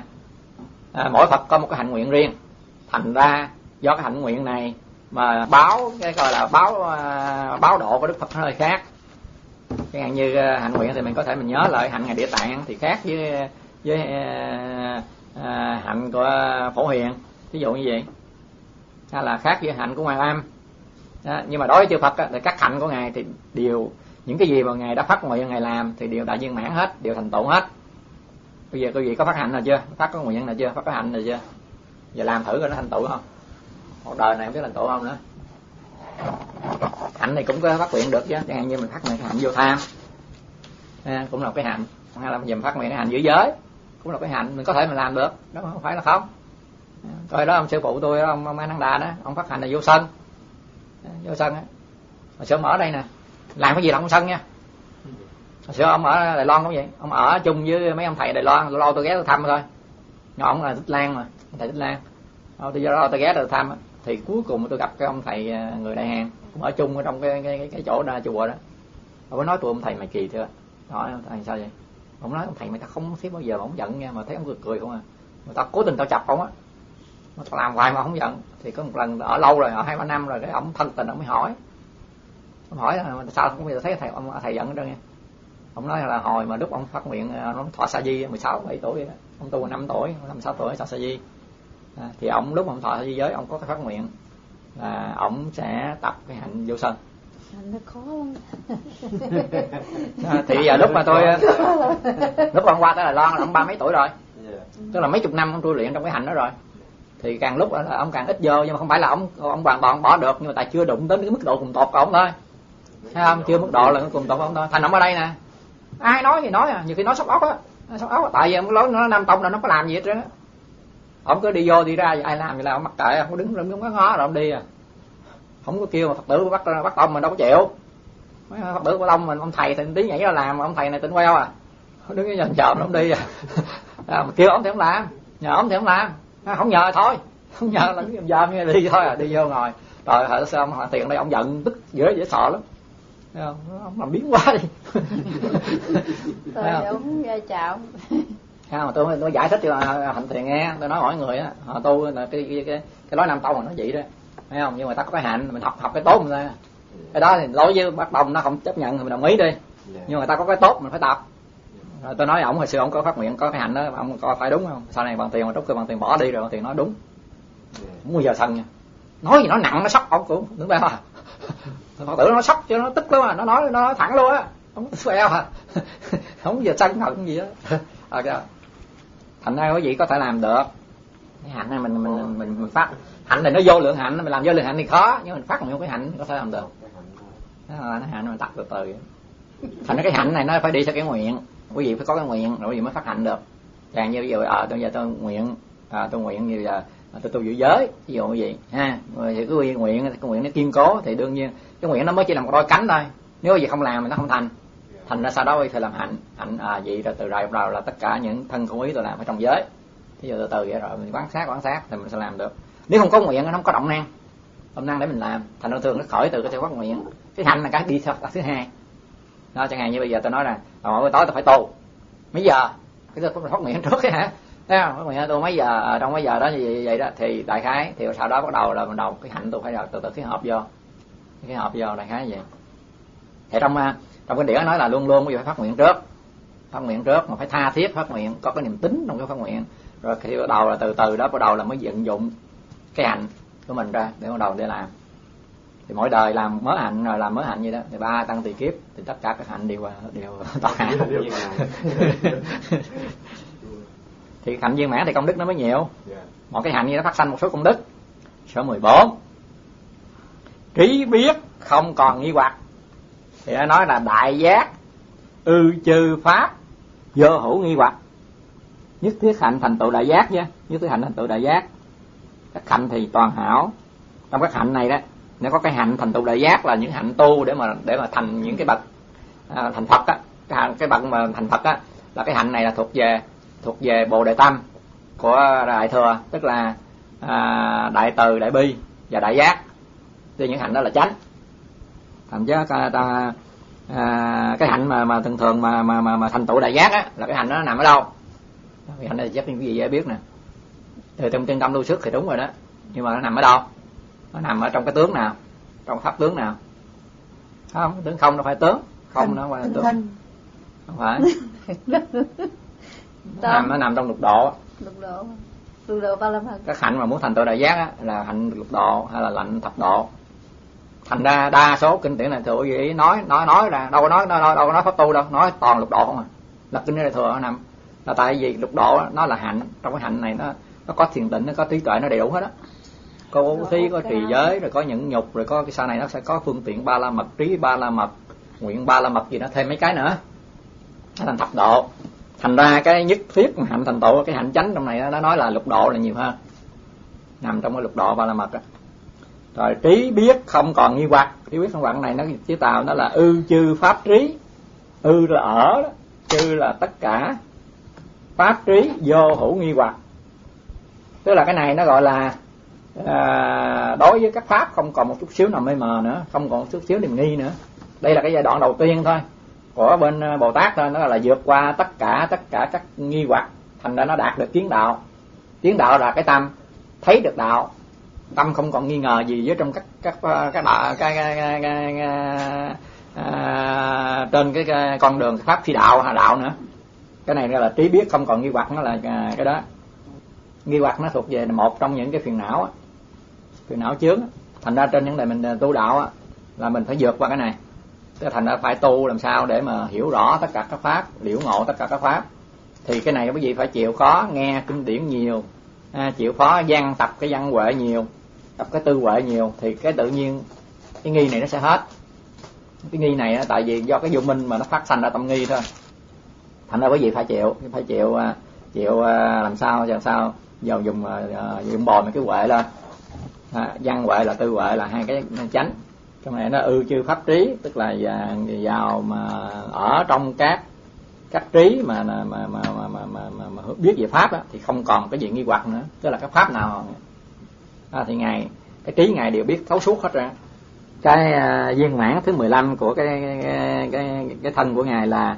mỗi Phật có một cái hạnh nguyện riêng, thành ra do cái hạnh nguyện này mà báo cái gọi là báo độ của Đức Phật nó hơi khác. Chẳng hạn như hạnh nguyện thì mình có thể mình nhớ lại hạnh ngày Địa Tạng thì khác với hạnh của Phổ Hiền, ví dụ như vậy, hay là khác với hạnh của Quan Âm đó. Nhưng mà đối với chư Phật thì các hạnh của ngài thì đều những cái gì mà ngài đã phát nguyện ngài làm thì đều đã viên mãn hết, đều thành tựu hết. Bây giờ quý vị có phát hạnh nào chưa? Phát có nguyện nào chưa? Phát cái hạnh nào chưa? Giờ làm thử coi nó thành tựu không? Một đời này không biết thành tựu không nữa. Hạnh này cũng có phát nguyện được chứ, chẳng hạn như mình phát nguyện cái hạnh vô tham, cũng là cái hạnh, hay là mình phát nguyện cái hạnh giữ giới, cũng là cái hạnh mình có thể mình làm được, đó không phải là không. Coi đó ông sư phụ tôi, ông A Nan Đà đó, ông phát hạnh là vô sân á. Hồi xưa ông ở đây nè, làm cái gì là không sân nha. Hồi xưa ông ở Đài Loan cũng vậy, ông ở chung với mấy ông thầy Đài Loan, lâu tôi ghé tôi thăm thôi. Nhưng ông là Thích Lan mà, thầy Thích Lan. Tôi ghé tôi thăm á, thì cuối cùng tôi gặp cái ông thầy người Đại Hàn, cũng ở chung ở trong cái chỗ đó, chùa đó. Ông có nói tụi ông thầy mày kỳ chưa? Hỏi thầy sao vậy? Ông nói ông thầy mày ta không thấy bao giờ mà ông giận nha, mà thấy ông cười không à. Mà tao cố tình tao chọc ông á, mà tao làm hoài mà không giận. Thì có một lần ở lâu rồi, ở 2-3 năm rồi, cái ông thân tình ông mới hỏi. Ông hỏi là sao không bao giờ thấy thầy giận hết trơn nha. Ông nói là hồi mà lúc ông phát nguyện ông thọ sa di 16-17 tuổi vậy đó. Ông tu 5 tuổi, 5-6 tuổi thọ sa di. Thì ông lúc ông thọ sa di giới ông có cái phát nguyện là ông sẽ tập cái hạnh vô sân. Nó khó lắm. Thì giờ lúc mà ông qua tới Đài Loan là ông 30 mấy tuổi rồi, tức là mấy chục năm ông tu luyện trong cái hạnh đó rồi. Thì càng lúc là ông càng ít vô, nhưng mà không phải là ông hoàn toàn bỏ được, nhưng mà tại chưa đụng đến cái mức độ cùng tột của ông thôi. Thấy không? Chưa mức độ là cùng tụng không thôi. Thành ông ở đây nè, ai nói gì nói nhiều khi nói sóc ốc á, tại vì ông nói nó Nam Tông là nó có làm gì hết trơn á. Ông cứ đi vô đi ra, ai làm gì là ông mặc kệ, ông đứng không có ngó rồi ông đi à. Không có kêu mà Phật tử bắt tông mình đâu có chịu. Mấy Phật tử của tông mình, ông thầy thì tí nhảy ra làm, ông thầy này tỉnh queo à, đứng cái nhờn chòm ông đi à. Mà kêu ông thì không làm, nhờ ông thì không làm, không nhờ thôi, không nhờ là cái dòm như đi thôi à, đi vô ngồi. Rồi hỏi sao ông tiền đây, ông giận tức dễ sợ lắm. Thấy không? Ông làm biến quá đi. Rồi ông ra chào. Mà tôi giải thích cho Hạnh Thiền nghe, tôi nói mọi người á, họ tu là cái lối Nam Tông là nó vậy đó, thấy không? Nhưng mà ta có cái hạnh, mình học cái tốt ra. Cái đó thì lối với bắt đồng nó không chấp nhận thì mình đồng ý đi. Nhưng mà ta có cái tốt mình phải tập. Rồi tôi nói ổng hồi xưa ổng có phát nguyện có cái hạnh đó, ổng coi phải đúng không? Sau này bằng tiền mà trúc cơ bằng tiền bỏ đi rồi bằng tiền nói đúng. Không bao giờ sân nha. Nói gì nó nặng nó sốc ổng cũng đứng đây à. Phật tử nó sốc cho nó tức lắm à, nó nói thẳng luôn á. Không xeo à. Không bao giờ sân hận gì á. Thành ra quý vị có thể làm được. Cái hạnh này mình phát hạnh này nó vô lượng hạnh, mình làm vô lượng hạnh thì khó, nhưng mình phát một cái hạnh có thể làm được. Đó là nó hạnh mình tập từ từ. Thành ra cái hạnh này nó phải đi theo cái nguyện. Quý vị phải có cái nguyện rồi quý vị mới phát hạnh được. Chẳng như ví dụ tôi nguyện tôi nguyện như là tôi tu giữ giới, ví dụ như vậy ha. Rồi thì cái nguyện nó kiên cố thì đương nhiên cái nguyện nó mới chỉ là một đôi cánh thôi. Nếu gì không làm thì nó không thành. Thành ra sau đó phải làm hạnh vậy rồi từ rồi bắt đầu là tất cả những thân khẩu ý tôi làm ở trong giới. Ví dụ từ từ vậy rồi mình quan sát thì mình sẽ làm được. Nếu không có nguyện nó không có động năng để mình làm. Thành ra thường nó khỏi từ cái theo phát nguyện. Cái hạnh là cái đi theo thứ hai. Đó, chẳng hạn như bây giờ tôi nói là mỗi buổi tối tôi phải tu. Mấy giờ? Cái tôi phát nguyện trước cái hả? Thấy không? Phát nguyện tôi mấy giờ, trong mấy giờ đó như vậy đó thì đại khái thì sau đó bắt đầu là mình đầu cái hạnh tôi phải từ từ cái hợp vô. Cái hợp vô đại khái vậy. Thì trong cái điển nói là luôn luôn bây giờ phải phát nguyện trước mà phải tha thiết phát nguyện, có cái niềm tín trong cái phát nguyện. Rồi khi bắt đầu là từ từ đó bắt đầu là mới vận dụng cái hạnh của mình ra để bắt đầu để làm. Thì mỗi đời làm mới hạnh rồi làm mới hạnh vậy đó, thì 3 tăng tỳ kiếp thì tất cả các hạnh đều toàn hạnh. Thì hạnh viên mãn thì công đức nó mới nhiều. Một cái hạnh như nó phát sanh một số công đức. Số 14. Trí biết không còn nghi hoặc. Thì nó nói là đại giác chư pháp vô hữu nghi hoặc. Nhất thiết hạnh thành tựu đại giác nha, nhất thiết hạnh thành tựu đại giác. Các hạnh thì toàn hảo. Trong các hạnh này đó, nếu có cái hạnh thành tựu đại giác là những hạnh tu để mà thành những cái bậc thành Phật á, cái bậc mà thành Phật á là cái hạnh này là thuộc về Bồ Đề Tâm của Đại Thừa, tức là đại từ, đại bi và đại giác. Thì những hạnh đó là chánh. Thành chứ cái hạnh mà thường mà thành tựu đại giác á là cái hạnh đó nằm ở đâu? Cái hạnh này chắc quý vị dễ biết nè. Từ trong chân tâm lưu xuất thì đúng rồi đó. Nhưng mà nó nằm ở đâu? Nó nằm ở trong cái tướng nào? Trong pháp tướng nào? Không, tướng không đâu phải tướng. Không nó phải tướng. Không phải. Nó nằm trong lục độ. Lục độ ba la mật. Các hạnh mà muốn thành tựu đại giác á là hạnh lục độ hay là hạnh thập độ. Thành ra đa số kinh điển này thừa gì nói ra đâu có nói pháp tu đâu, nói toàn lục độ không à. Là kinh Đại Thừa nó nằm là tại vì lục độ nó là hạnh, trong cái hạnh này nó có thiền định, nó có trí tuệ, nó đầy đủ hết á. Có bố thí, có trì giới, rồi có nhẫn nhục, rồi có cái sau này nó sẽ có phương tiện ba la mật, trí ba la mật, nguyện ba la mật gì đó, thêm mấy cái nữa. Nó thành thập độ. Thành ra cái nhất thiết mà hạnh thành tựu cái hạnh chánh trong này nó nói là lục độ là nhiều hơn. Nằm trong cái lục độ ba la mật á. Rồi trí biết không còn nghi hoặc. Trí biết không hoặc này nó chữ Tàu nó là chư pháp trí. Là ở đó, chư là tất cả, pháp trí vô hữu nghi hoặc. Tức là cái này nó gọi là đối với các pháp không còn một chút xíu nào mê mờ nữa, không còn một chút xíu niềm nghi nữa. Đây là cái giai đoạn đầu tiên thôi của bên Bồ Tát thôi, nó là vượt qua tất cả các nghi hoặc, thành ra nó đạt được kiến đạo. Kiến đạo là cái tâm thấy được đạo, tâm không còn nghi ngờ gì với trong các đạo trên cái con đường pháp phi đạo hay đạo nữa. Cái này là trí biết không còn nghi hoặc, nó là cái đó. Nghi hoặc nó thuộc về một trong những cái phiền não á, phiền não chướng. Thành ra trên những đời mình tu đạo á là mình phải vượt qua cái này. Thành ra phải tu làm sao để mà hiểu rõ tất cả các pháp, liễu ngộ tất cả các pháp. Thì cái này quý vị phải chịu khó nghe kinh điển nhiều, chịu khó tập cái văn huệ nhiều, tập cái tư huệ nhiều, thì cái tự nhiên cái nghi này nó sẽ hết. Cái nghi này á, tại vì do cái vô minh mà nó phát sanh ra tâm nghi thôi. Thành ra quý vị phải chịu làm sao giờ dùng bồi mấy cái huệ lên. Văn huệ là tư huệ là hai cái chánh. Trong này nó chư pháp trí, tức là vào mà ở trong các trí mà biết về pháp á, thì không còn cái gì nghi hoặc nữa, tức là cái pháp nào thì ngài cái trí ngài đều biết thấu suốt hết ra. Cái viên mãn thứ 15 của cái thân của ngài là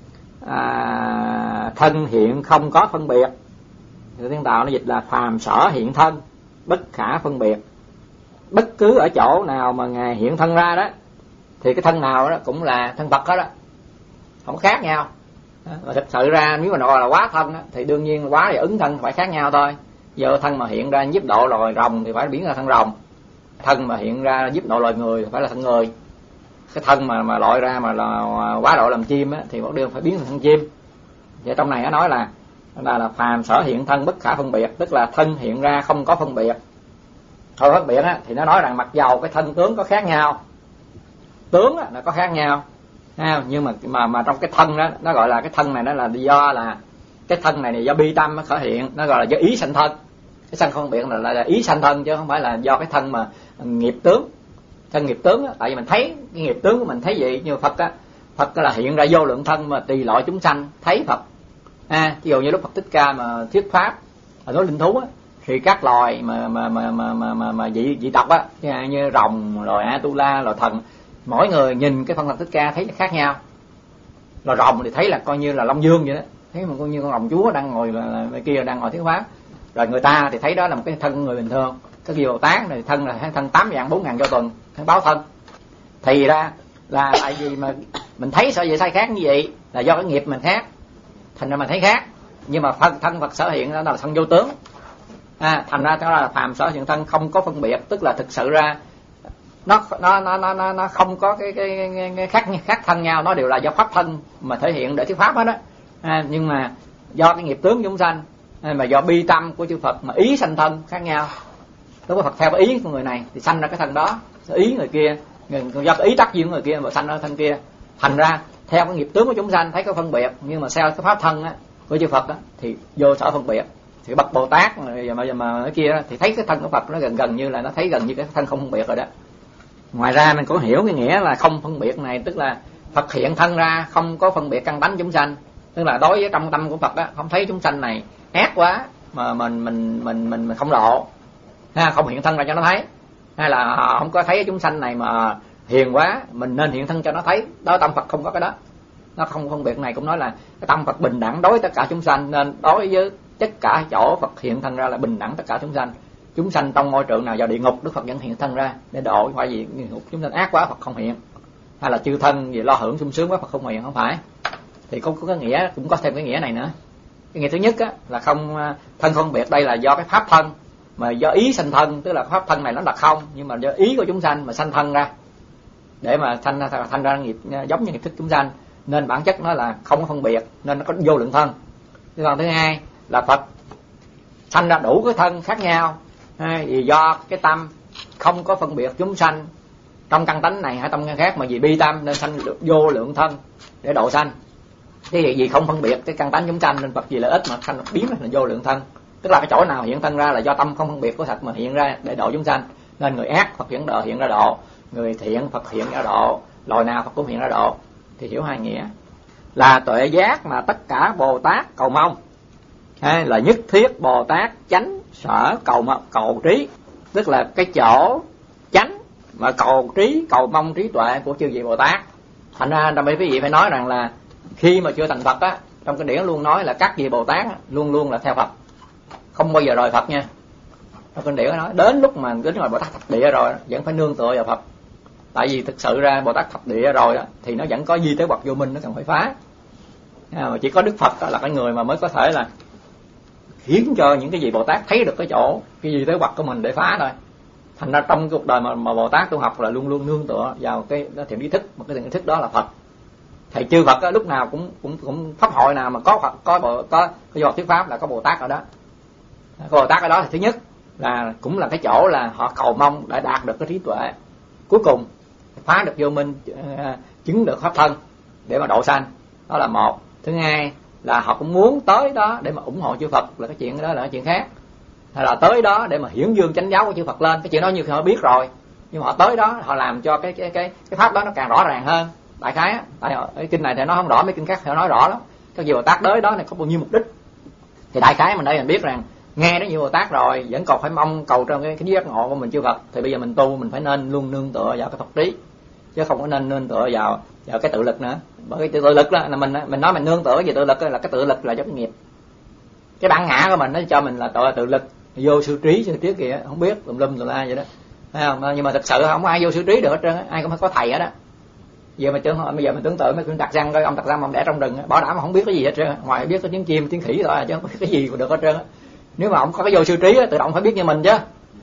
thân hiện không có phân biệt. Tiếng Tàu nó dịch là phàm sở hiện thân, bất khả phân biệt. Bất cứ ở chỗ nào mà ngài hiện thân ra đó thì cái thân nào đó cũng là thân Phật hết đó, không khác nhau. Mà thực sự ra nếu mà nói là quá thân đó, thì đương nhiên quá và ứng thân phải khác nhau thôi. Giờ thân mà hiện ra giúp độ loài rồng thì phải biến ra thân rồng, thân mà hiện ra giúp độ loài người thì phải là thân người. Cái thân mà loại ra mà là quá độ làm chim á, thì một điều phải biến thành thân chim. Vậy trong này nó nói là phàm sở hiện thân bất khả phân biệt, tức là thân hiện ra không có phân biệt. Không phân biệt á, thì nó nói rằng mặc dầu cái thân tướng có khác nhau, tướng á, nó có khác nhau, nhưng mà trong cái thân đó nó gọi là cái thân này nó là do là cái thân này do bi tâm nó khởi hiện, nó gọi là do ý sanh thân. Cái sanh không phân biệt là ý sanh thân chứ không phải là do cái thân mà nghiệp tướng. Thân nghiệp tướng á, tại vì mình thấy cái nghiệp tướng của mình thấy vậy, như Phật là hiện ra vô lượng thân mà tùy loại chúng sanh thấy Phật. Ví dụ như lúc Phật Thích Ca mà thuyết pháp ở nói linh thú á, thì các loài mà dị tộc á, như rồng, loài Atula, loài thần, mỗi người nhìn cái phân Phật Thích Ca thấy khác nhau. Loài rồng thì thấy là coi như là Long Dương vậy đó, thấy mà coi như con rồng chúa đang ngồi là kia đang ngồi thuyết pháp. Rồi người ta thì thấy đó là một cái thân người bình thường. Cái gì Bồ Tát này thân là thân 8 vạn 4 ngàn cho tuần, thân báo thân. Thì ra là tại vì mà mình thấy sao vậy sai khác như vậy là do cái nghiệp mình khác, thành ra mình thấy khác. Nhưng mà thân Phật sở hiện đó là thân vô tướng. Thành ra đó là phàm sở hiện thân không có phân biệt, tức là thực sự ra nó không có cái khác thân nhau, nó đều là do pháp thân mà thể hiện để thuyết pháp hết đó. Nhưng mà do cái nghiệp tướng chúng sanh, mà do bi tâm của chư Phật mà ý sanh thân khác nhau. Lúc Phật theo cái ý của người này thì sanh ra cái thân đó, ý người kia, do cái ý tác duyên của người kia mà sanh ra thân kia. Thành ra theo cái nghiệp tướng của chúng sanh thấy có phân biệt, nhưng mà theo cái pháp thân á của chư Phật á thì vô sở phân biệt. Thì bậc Bồ Tát mà cái kia thì thấy cái thân của Phật nó gần như là nó thấy gần như cái thân không phân biệt rồi đó. Ngoài ra mình cũng hiểu cái nghĩa là không phân biệt này, tức là Phật hiện thân ra không có phân biệt căn tánh chúng sanh, tức là đối với trong tâm của Phật á không thấy chúng sanh này ác quá mà mình không lộ, không hiện thân ra cho nó thấy, hay là không có thấy chúng sanh này mà hiền quá mình nên hiện thân cho nó thấy. Đó tâm Phật không có cái đó, nó không phân biệt này. Cũng nói là cái tâm Phật bình đẳng đối với tất cả chúng sanh, nên đối với tất cả chỗ Phật hiện thân ra là bình đẳng tất cả chúng sanh. Chúng sanh trong môi trường nào vào địa ngục Đức Phật vẫn hiện thân ra để độ. Phải gì chúng sanh ác quá Phật không hiện, hay là chư thân gì lo hưởng sung sướng quá Phật không hiện, không phải. Thì có cái nghĩa, cũng có thêm cái nghĩa này nữa. Cái nghĩa thứ nhất á, là không thân không biệt, đây là do cái pháp thân mà do ý sanh thân, tức là pháp thân này nó là không, nhưng mà do ý của chúng sanh mà sanh thân ra để mà thành ra nghiệp giống như nghiệp thức chúng sanh, nên bản chất nó là không có phân biệt, nên nó có vô lượng thân. Còn thứ hai là Phật sanh ra đủ cái thân khác nhau, vì do cái tâm không có phân biệt chúng sanh trong căn tánh này hay tâm căn khác, mà vì bi tâm nên sanh vô lượng thân để độ sanh. Cái gì không phân biệt cái căn tánh chúng sanh nên Phật vì lợi ích mà sanh biến thành vô lượng thân, tức là cái chỗ nào hiện thân ra là do tâm không phân biệt của Phật mà hiện ra để độ chúng sanh. Nên người ác Phật hiện ra độ, người thiện Phật hiện ra độ, loài nào Phật cũng hiện ra độ. Thì hiểu hai nghĩa là tuệ giác mà tất cả Bồ Tát cầu mong, hay là nhất thiết Bồ Tát chánh sở cầu trí, tức là cái chỗ chánh mà cầu trí, cầu mong trí tuệ của chư vị Bồ Tát. Thành ra trong mấy quý vị phải nói rằng là khi mà chưa thành Phật á, trong cái điển luôn nói là các vị Bồ Tát luôn luôn là theo Phật, không bao giờ rời Phật nha. Trong cái điển nói đến lúc mà đến rồi Bồ Tát thập địa rồi vẫn phải nương tựa vào Phật. Tại vì thực sự ra Bồ Tát thập địa rồi đó, thì nó vẫn có di tế hoặc vô minh, nó cần phải phá. Mà chỉ có Đức Phật đó là cái người mà mới có thể là khiến cho những cái gì Bồ Tát thấy được cái chỗ cái gì tới hoặc của mình để phá thôi. Thành ra trong cuộc đời mà Bồ Tát tu học là luôn luôn nương tựa vào cái thiện ý thức, một cái thiện ý thức đó là Phật. Thầy chư Phật đó, lúc nào cũng pháp hội nào mà có Phật có cái do thuyết pháp là có Bồ Tát ở đó. Có Bồ Tát ở đó thì thứ nhất là cũng là cái chỗ là họ cầu mong để đạt được cái trí tuệ cuối cùng, phá được vô minh, chứng được pháp thân để mà độ sanh. Đó là một. Thứ hai là họ cũng muốn tới đó để mà ủng hộ chư Phật, là cái chuyện đó là cái chuyện khác. Hay là tới đó để mà hiển dương chánh giáo của chư Phật lên, cái chuyện đó như họ biết rồi, nhưng mà họ tới đó họ làm cho cái pháp đó nó càng rõ ràng hơn. Đại khái á, tại cái kinh này thì nó không rõ, mấy kinh khác thì nó nói rõ lắm. Các vị Bồ Tát tới đó này có bao nhiêu mục đích, thì đại khái mình đây mình biết rằng nghe đến nhiều Bồ Tát rồi vẫn còn phải mong cầu trong cái giác ngộ của mình chư Phật, thì bây giờ mình tu mình phải nên luôn nương tựa vào cái Phật trí, chứ không có nên nương tựa vào cái tự lực nữa. Bởi cái tự lực đó là mình nói mình nương tựa về tự lực là cái tự lực là giống nghiệp, cái bản ngã của mình nó cho mình là tự lực, vô sư trí sư trí kìa không biết lum la vậy đó, thấy không? Nhưng mà thực sự không ai vô sư trí được hết trơn, ai cũng phải có thầy hết đó. Bây giờ mình tưởng tượng mấy con Tạc Răng coi, ông Tạc Răng ông đẻ trong rừng bảo đảm mà không biết cái gì hết trơn, ngoài biết có tiếng chim tiếng khỉ thôi chứ không biết cái gì mà được hết trơn. Nếu mà ông có cái vô sư trí tự động phải biết như mình chứ,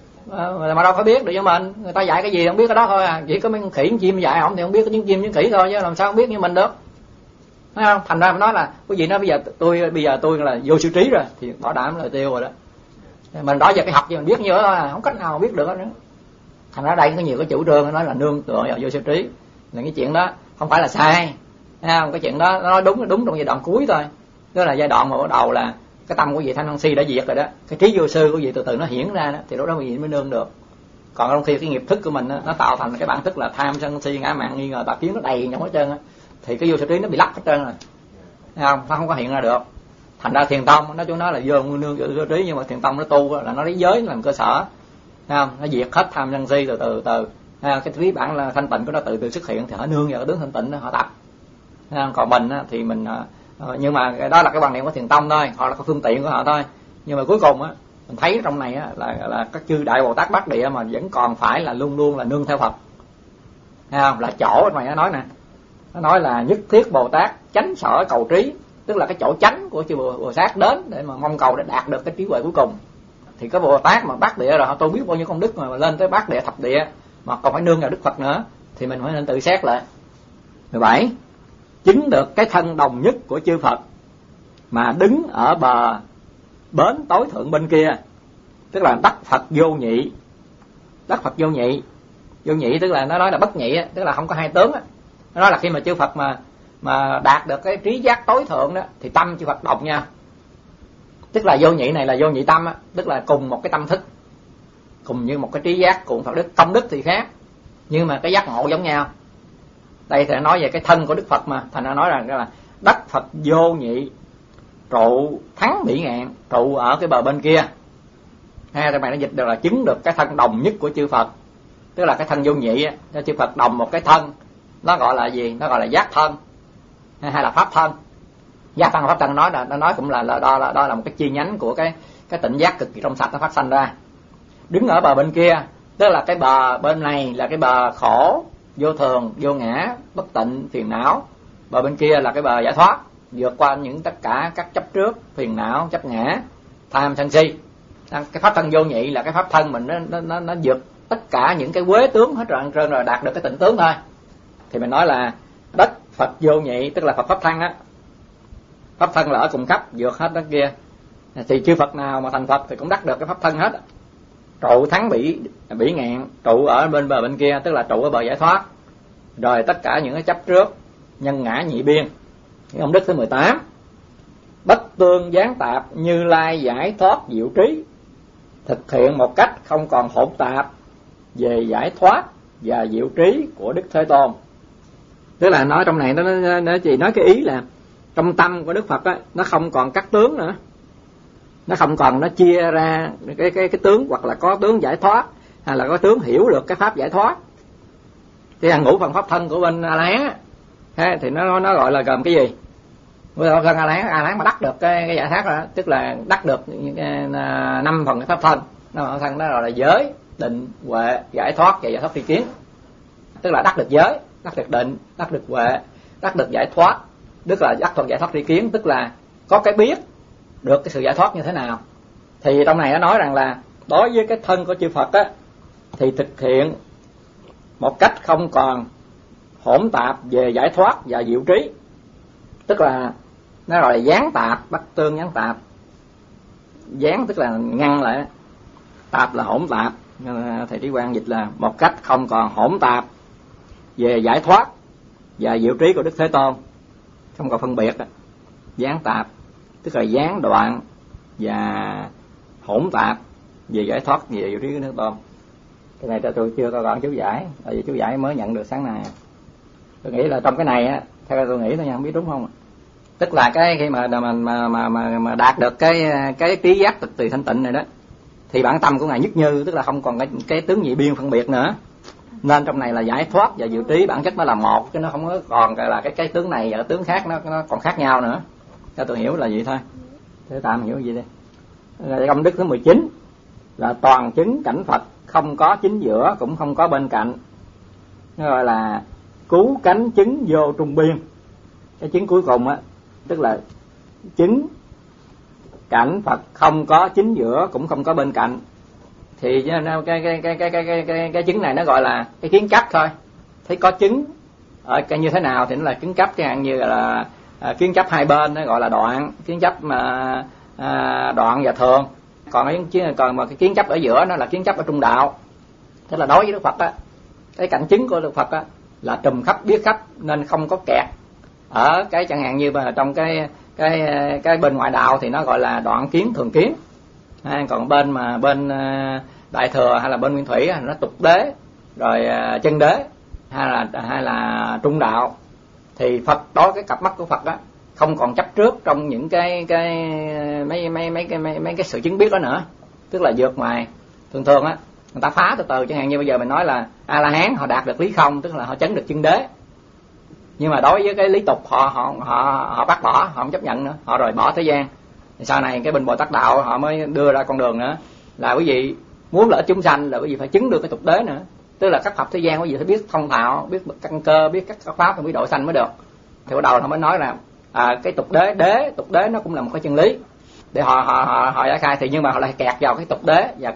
mà đâu phải biết được cho mình, người ta dạy cái gì không biết cái đó thôi à, chỉ có mấy con khỉ con chim dạy ông thì không biết cái tiếng chim tiếng khỉ thôi, chứ làm sao không biết như mình được, thấy không? Thành ra mình nói là cái gì đó bây giờ tôi là vô sư trí rồi thì bảo đảm là tiêu rồi đó. Mình đó giờ cái học gì mình biết như đó thôi à, không cách nào biết được nữa. Thành ra đây có nhiều cái chủ trương nói là nương tựa vào vô sư trí, là cái chuyện đó không phải là sai, thấy không? Cái chuyện đó nó nói đúng trong giai đoạn cuối thôi, đó là giai đoạn mà bắt đầu là cái tâm của vị Thanh Văn Si đã diệt rồi đó, cái trí vô sư của vị từ từ nó hiển ra đó, thì lúc đó vị mới nương được. Còn trong khi cái nghiệp thức của mình nó tạo thành cái bản thức là tham sân si ngã mạn nghi ngờ tà kiến nó đầy nhông hết trơn á, thì cái vô sư trí nó bị lắp hết trơn rồi, thấy không? Nó không có hiện ra được. Thành ra Thiền Tông nói chúng nó là vô nương vô trí, nhưng mà Thiền Tông nó tu là nó lấy giới làm cơ sở, thấy không? Nó diệt hết tham sân si từ từ. Cái trí bản là thanh tịnh của nó từ xuất hiện, thì họ nương vào cái tướng thanh tịnh đó họ tập. Còn mình thì mình nhưng mà đó là cái quan niệm của Thiền Tông thôi, họ là cái phương tiện của họ thôi. Nhưng mà cuối cùng á mình thấy trong này á là các chư đại Bồ Tát Bát Địa mà vẫn còn phải là luôn luôn là nương theo Phật, thấy không? Là chỗ mà nó nói nè, nó nói là nhất thiết Bồ Tát chánh sở cầu trí, tức là cái chỗ chánh của chư Bồ Tát đến để mà mong cầu để đạt được cái trí huệ cuối cùng. Thì cái Bồ Tát mà Bát Địa rồi họ tu biết bao nhiêu công đức mà lên tới Bát Địa thập địa mà còn phải nương vào Đức Phật nữa, thì mình phải nên tự xét lại. 17. Chứng được cái thân đồng nhất của chư Phật mà đứng ở bờ bến tối thượng bên kia, tức là đắc Phật vô nhị. Đắc Phật vô nhị, vô nhị tức là nó nói là bất nhị, tức là không có hai tướng. Nó nói là khi mà chư Phật mà đạt được cái trí giác tối thượng đó thì tâm chư Phật đồng nhau. Tức là vô nhị này là vô nhị tâm á, tức là cùng một cái tâm thức, cùng như một cái trí giác, cùng Phật đức. Công đức thì khác, nhưng mà cái giác ngộ giống nhau. Đây thì nói về cái thân của Đức Phật mà, thành ra nói rằng là đắc Phật vô nhị trụ thắng bỉ ngạn, trụ ở cái bờ bên kia. Hay thì mày nó dịch được là chứng được cái thân đồng nhất của chư Phật, tức là cái thân vô nhị á, chư Phật đồng một cái thân, nó gọi là gì? Nó gọi là giác thân hay là pháp thân. Giác thân và pháp thân nó nói cũng là đó là một cái chi nhánh của cái tịnh giác cực kỳ trong sạch nó phát sanh ra. Đứng ở bờ bên kia, tức là cái bờ bên này là cái bờ khổ, vô thường, vô ngã, bất tịnh, phiền não. Bờ bên kia là cái bờ giải thoát, vượt qua những tất cả các chấp trước, phiền não, chấp ngã, tham sân si. Cái pháp thân vô nhị là cái pháp thân mình nó vượt tất cả những cái quế tướng hết rồi đạt được cái tịnh tướng thôi. Thì mình nói là đất Phật vô nhị, tức là Phật pháp thân á. Pháp thân là ở cùng cấp, vượt hết đó kia. Thì chư Phật nào mà thành Phật thì cũng đắc được cái pháp thân hết. Trụ thắng bỉ ngạn, trụ ở bên bờ bên kia, tức là trụ ở bờ giải thoát. Rồi tất cả những cái chấp trước, nhân ngã nhị biên. Công đức thứ 18. Bất tương gián tạp, Như Lai giải thoát diệu trí, thực hiện một cách không còn hỗn tạp về giải thoát và diệu trí của Đức Thế Tôn. Tức là nói trong này nó chỉ nói cái ý là trong tâm của Đức Phật á, nó không còn các tướng nữa, nó không còn nó chia ra cái tướng, hoặc là có tướng giải thoát hay là có tướng hiểu được cái pháp giải thoát. Thì là ngũ phần pháp thân của bên A La Hán thì nó gọi là gồm cái gì? Với thân A La Hán mà đắc được cái giải thoát đó, tức là đắc được 5 phần cái pháp thân. Nó thân đó gọi là giới, định, huệ, giải thoát và giải thoát tri kiến. Tức là đắc được giới, đắc được định, đắc được huệ, đắc được giải thoát, tức là đắc được giải thoát tri kiến, tức là có cái biết được cái sự giải thoát như thế nào. Thì trong này nó nói rằng là đối với cái thân của chư Phật á, thì thực hiện một cách không còn hỗn tạp về giải thoát và diệu trí. Tức là nó gọi là gián tạp, bất tương gián tạp. Gián tức là ngăn lại, tạp là hỗn tạp. Thầy Trí Quang dịch là một cách không còn hỗn tạp về giải thoát và diệu trí của Đức Thế Tôn, không còn phân biệt. Gián tạp tức là gián đoạn và hỗn tạp về giải thoát về diệu trí của Đức Thế Tôn. Cái này tôi chưa có còn chú giải, tại vì chú giải mới nhận được sáng nay. Tôi nghĩ là trong cái này á, theo tôi nghĩ thôi nha, không biết đúng không. Tức là cái khi mà đạt được cái trí giác tịch tùy thanh tịnh này đó, thì bản tâm của ngài nhất như, tức là không còn cái tướng nhị biên phân biệt nữa. Nên trong này là giải thoát và diệu trí bản chất nó là một, chứ nó không có còn là cái tướng này và cái tướng khác nó còn khác nhau nữa. Theo tôi hiểu là vậy thôi. Thế tạm hiểu gì đây. Công đức thứ 19 là toàn chứng cảnh Phật, không có chính giữa cũng không có bên cạnh. Nó gọi là cứu cánh chứng vô trung biên. Cái chứng cuối cùng á, tức là chứng cảnh Phật không có chính giữa cũng không có bên cạnh. Thì cái chứng này nó gọi là cái kiến chấp thôi. Thấy có chứng ở cái như thế nào thì nó là kiến chấp, chẳng hạn như là kiến chấp hai bên nó gọi là đoạn, kiến chấp đoạn và thường. Còn mà cái kiến chấp ở giữa nó là kiến chấp ở trung đạo. Tức là đối với Đức Phật á, cái cảnh chứng của Đức Phật á là trùm khắp biết khắp, nên không có kẹt ở cái chẳng hạn như mà trong cái bên ngoại đạo thì nó gọi là đoạn kiến thường kiến. Còn bên đại thừa hay là bên nguyên thủy nó tục đế rồi chân đế hay là trung đạo. Thì Phật đó, cái cặp mắt của Phật đó không còn chấp trước trong những cái mấy cái sự chứng biết đó nữa, tức là vượt ngoài. Thường á người ta phá từ từ, chẳng hạn như bây giờ mình nói là A La Hán họ đạt được lý không, tức là họ chứng được chân đế. Nhưng mà đối với cái lý tục họ bác bỏ, họ không chấp nhận nữa, họ rồi bỏ thế gian. Thì sau này cái bên Bồ Tát đạo họ mới đưa ra con đường nữa, là quý vị muốn lợi chúng sanh là quý vị phải chứng được cái tục đế nữa, tức là các Phật thế gian quý vị phải biết thông thạo, biết căn cơ, biết các pháp mới độ sanh mới được. Thì bắt đầu họ mới nói là cái tục đế nó cũng là một cái chân lý để họ giải khai. Thì nhưng mà họ lại kẹt vào cái tục đế và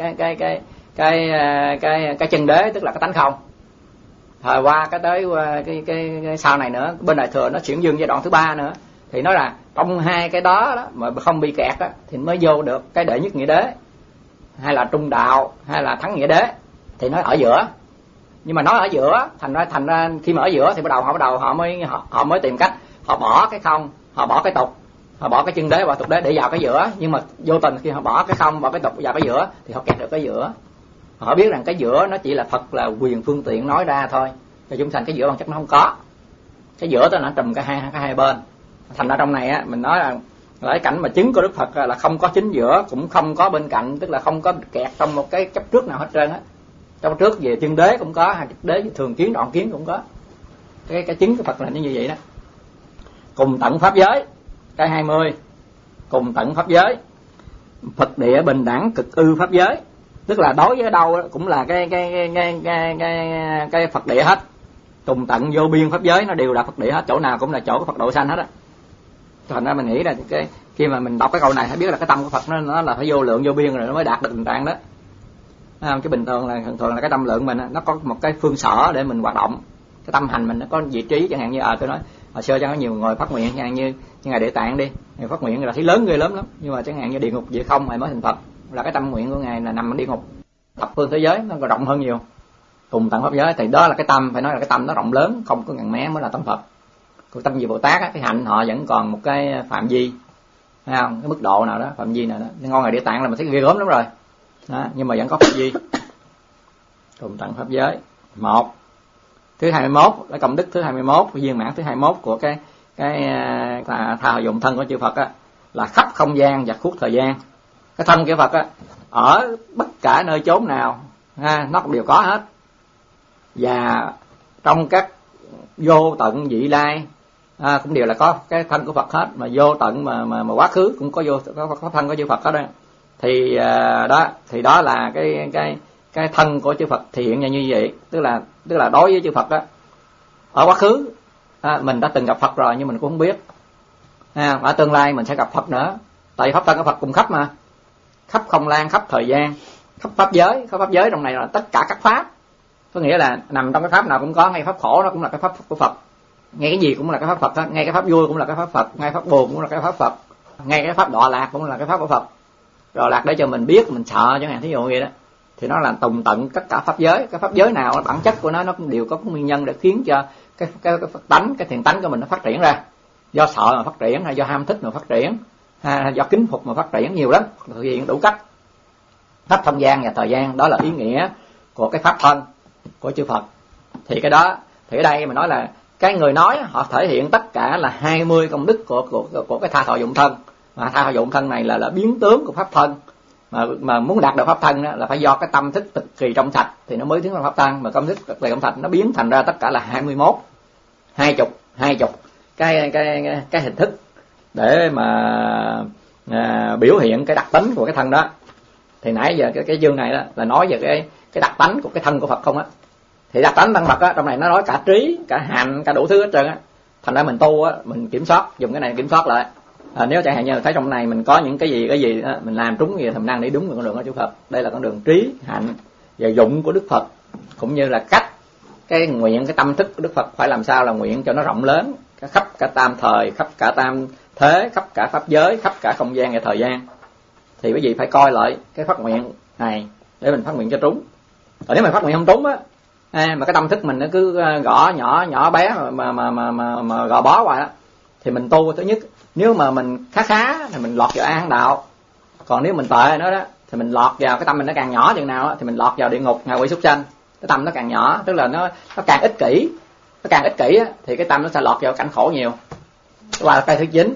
cái chân đế, tức là cái tánh không. Thời qua cái sau này nữa, bên đại thừa nó chuyển dương giai đoạn thứ 3 nữa, thì nói là trong hai cái đó mà không bị kẹt đó, thì mới vô được cái đệ nhất nghĩa đế, hay là trung đạo, hay là thắng nghĩa đế. Thì nói ở giữa, nhưng mà nói ở giữa thành ra khi mà ở giữa thì bắt đầu họ mới tìm cách họ bỏ cái không, họ bỏ cái tục, họ bỏ cái chân đế và tục đế để vào cái giữa. Nhưng mà vô tình khi họ bỏ cái không, bỏ cái tục vào cái giữa thì họ kẹt được cái giữa. Họ biết rằng cái giữa nó chỉ là Phật là quyền phương tiện nói ra thôi, cho chúng sanh cái giữa bản chất nó không có. Cái giữa đó nó trùm cái hai bên. Thành ra trong này á, mình nói là cái cảnh mà chứng của Đức Phật là không có chính giữa cũng không có bên cạnh, tức là không có kẹt trong một cái chấp trước nào hết trơn á. Trong trước về chân đế cũng có, hay đế về thường kiến, đoạn kiến cũng có. Cái chứng của Phật là như vậy đó. Cùng tận pháp giới, cái 20. Cùng tận pháp giới, Phật địa bình đẳng cực ư pháp giới. Tức là đối với đâu cũng là cái Phật địa hết. Cùng tận vô biên pháp giới nó đều là Phật địa hết, chỗ nào cũng là chỗ của Phật độ sanh hết á. Thành ra mình nghĩ là khi mà mình đọc cái câu này phải biết là cái tâm của Phật nó là phải vô lượng vô biên rồi nó mới đạt được tình trạng đó. Cái bình thường là cái tâm lượng mình nó có một cái phương sở để mình hoạt động. Cái tâm hành mình nó có vị trí, chẳng hạn như tôi nói hồi xưa cho có nhiều người phát nguyện, chẳng hạn như ngài Địa Tạng đi, ngài phát nguyện là thấy lớn ghê lắm, nhưng mà chẳng hạn như địa ngục vậy không, ngài mới thành Phật, là cái tâm nguyện của ngài là nằm ở địa ngục. Thập phương thế giới nó còn rộng hơn nhiều. Cùng tận pháp giới thì đó là cái tâm, phải nói là cái tâm nó rộng lớn, không có ngàn mé mới là tâm Phật. Còn tâm vị Bồ Tát á, cái hạnh họ vẫn còn một cái phạm vi, thấy không? Cái mức độ nào đó, phạm vi nào đó. Ngon ngài Địa Tạng là mình thấy ghê gớm lắm rồi. Đó, nhưng mà vẫn có phạm vi. Cùng tận pháp giới. 1. Thứ 21 là công đức thứ 21, viên mãn thứ 21 của cái tha dụng thân của chư Phật á, là khắp không gian và khúc thời gian. Cái thân của Phật á, ở bất cả nơi chốn nào nó cũng đều có hết. Và trong các vô tận vị lai cũng đều là có cái thân của Phật hết, mà vô tận mà quá khứ cũng có thân của chư Phật hết đó. Thì đó là cái thân của chư Phật thể hiện như vậy, tức là đối với chư Phật đó, ở quá khứ mình đã từng gặp Phật rồi nhưng mình cũng không biết. Ở tương lai mình sẽ gặp Phật nữa, tại vì pháp thân của Phật cùng khắp mà, khắp không gian, khắp thời gian, khắp pháp giới. Khắp pháp giới trong này là tất cả các pháp, có nghĩa là nằm trong cái pháp nào cũng có, ngay pháp khổ nó cũng là cái pháp của Phật, ngay cái gì cũng là cái pháp Phật, ngay cái pháp vui cũng là cái pháp Phật, ngay pháp buồn cũng là cái pháp Phật, ngay cái pháp đọa lạc cũng là cái pháp của Phật. Đọa lạc để cho mình biết, mình sợ chẳng hạn, thí dụ vậy đó, thì nó là tùng tận tất cả pháp giới. Cái pháp giới nào bản chất của nó cũng đều có nguyên nhân để khiến cho cái tánh, cái thiện tánh của mình nó phát triển ra. Do sợ mà phát triển, hay do ham thích mà phát triển, hay do kính phục mà phát triển, nhiều lắm, thực hiện đủ cách. Pháp không gian và thời gian, đó là ý nghĩa của cái pháp thân của chư Phật. Thì cái đó, thì ở đây mình nói là cái người nói họ thể hiện tất cả là 20 công đức của cái tha thọ dụng thân. Mà tha thọ dụng thân này là biến tướng của pháp thân. Mà muốn đạt được pháp thân đó, là phải do cái tâm thức cực kỳ trong sạch thì nó mới tiến vào pháp thân. Mà công thức cực kỳ trong sạch nó biến thành ra tất cả là 21, 20 cái hình thức để mà biểu hiện cái đặc tính của cái thân đó. Thì nãy giờ cái chương này đó là nói về cái đặc tính của cái thân của Phật không á. Thì đặc tính thân Phật á, trong này nó nói cả trí, cả hạnh, cả đủ thứ hết trơn á. Thành ra mình tu á, mình kiểm soát, dùng cái này kiểm soát lại. Nếu chẳng hạn như thấy trong này mình có những cái gì đó, mình làm trúng gì thì mình đang đi đúng con đường của chư Phật. Đây là con đường trí, hạnh và dụng của Đức Phật, cũng như là cách cái nguyện, cái tâm thức của Đức Phật phải làm sao là nguyện cho nó rộng lớn, khắp cả tam thời, khắp cả tam thế, khắp cả pháp giới, khắp cả không gian và thời gian. Thì quý vị phải coi lại cái phát nguyện này để mình phát nguyện cho trúng. Còn nếu mà phát nguyện không trúng á, mà cái tâm thức mình nó cứ gõ nhỏ bé mà gò bó hoài á, thì mình tu thứ nhất, nếu mà mình khá thì mình lọt vào A Hán đạo. Còn nếu mình tệ nữa đó thì mình lọt vào, cái tâm mình nó càng nhỏ chừng nào á, thì mình lọt vào địa ngục, ngạ quỷ súc sanh. Cái tâm nó càng nhỏ, tức là nó càng ích kỷ. Nó càng ích kỷ á, thì cái tâm nó sẽ lọt vào cảnh khổ nhiều. Và cái thứ 9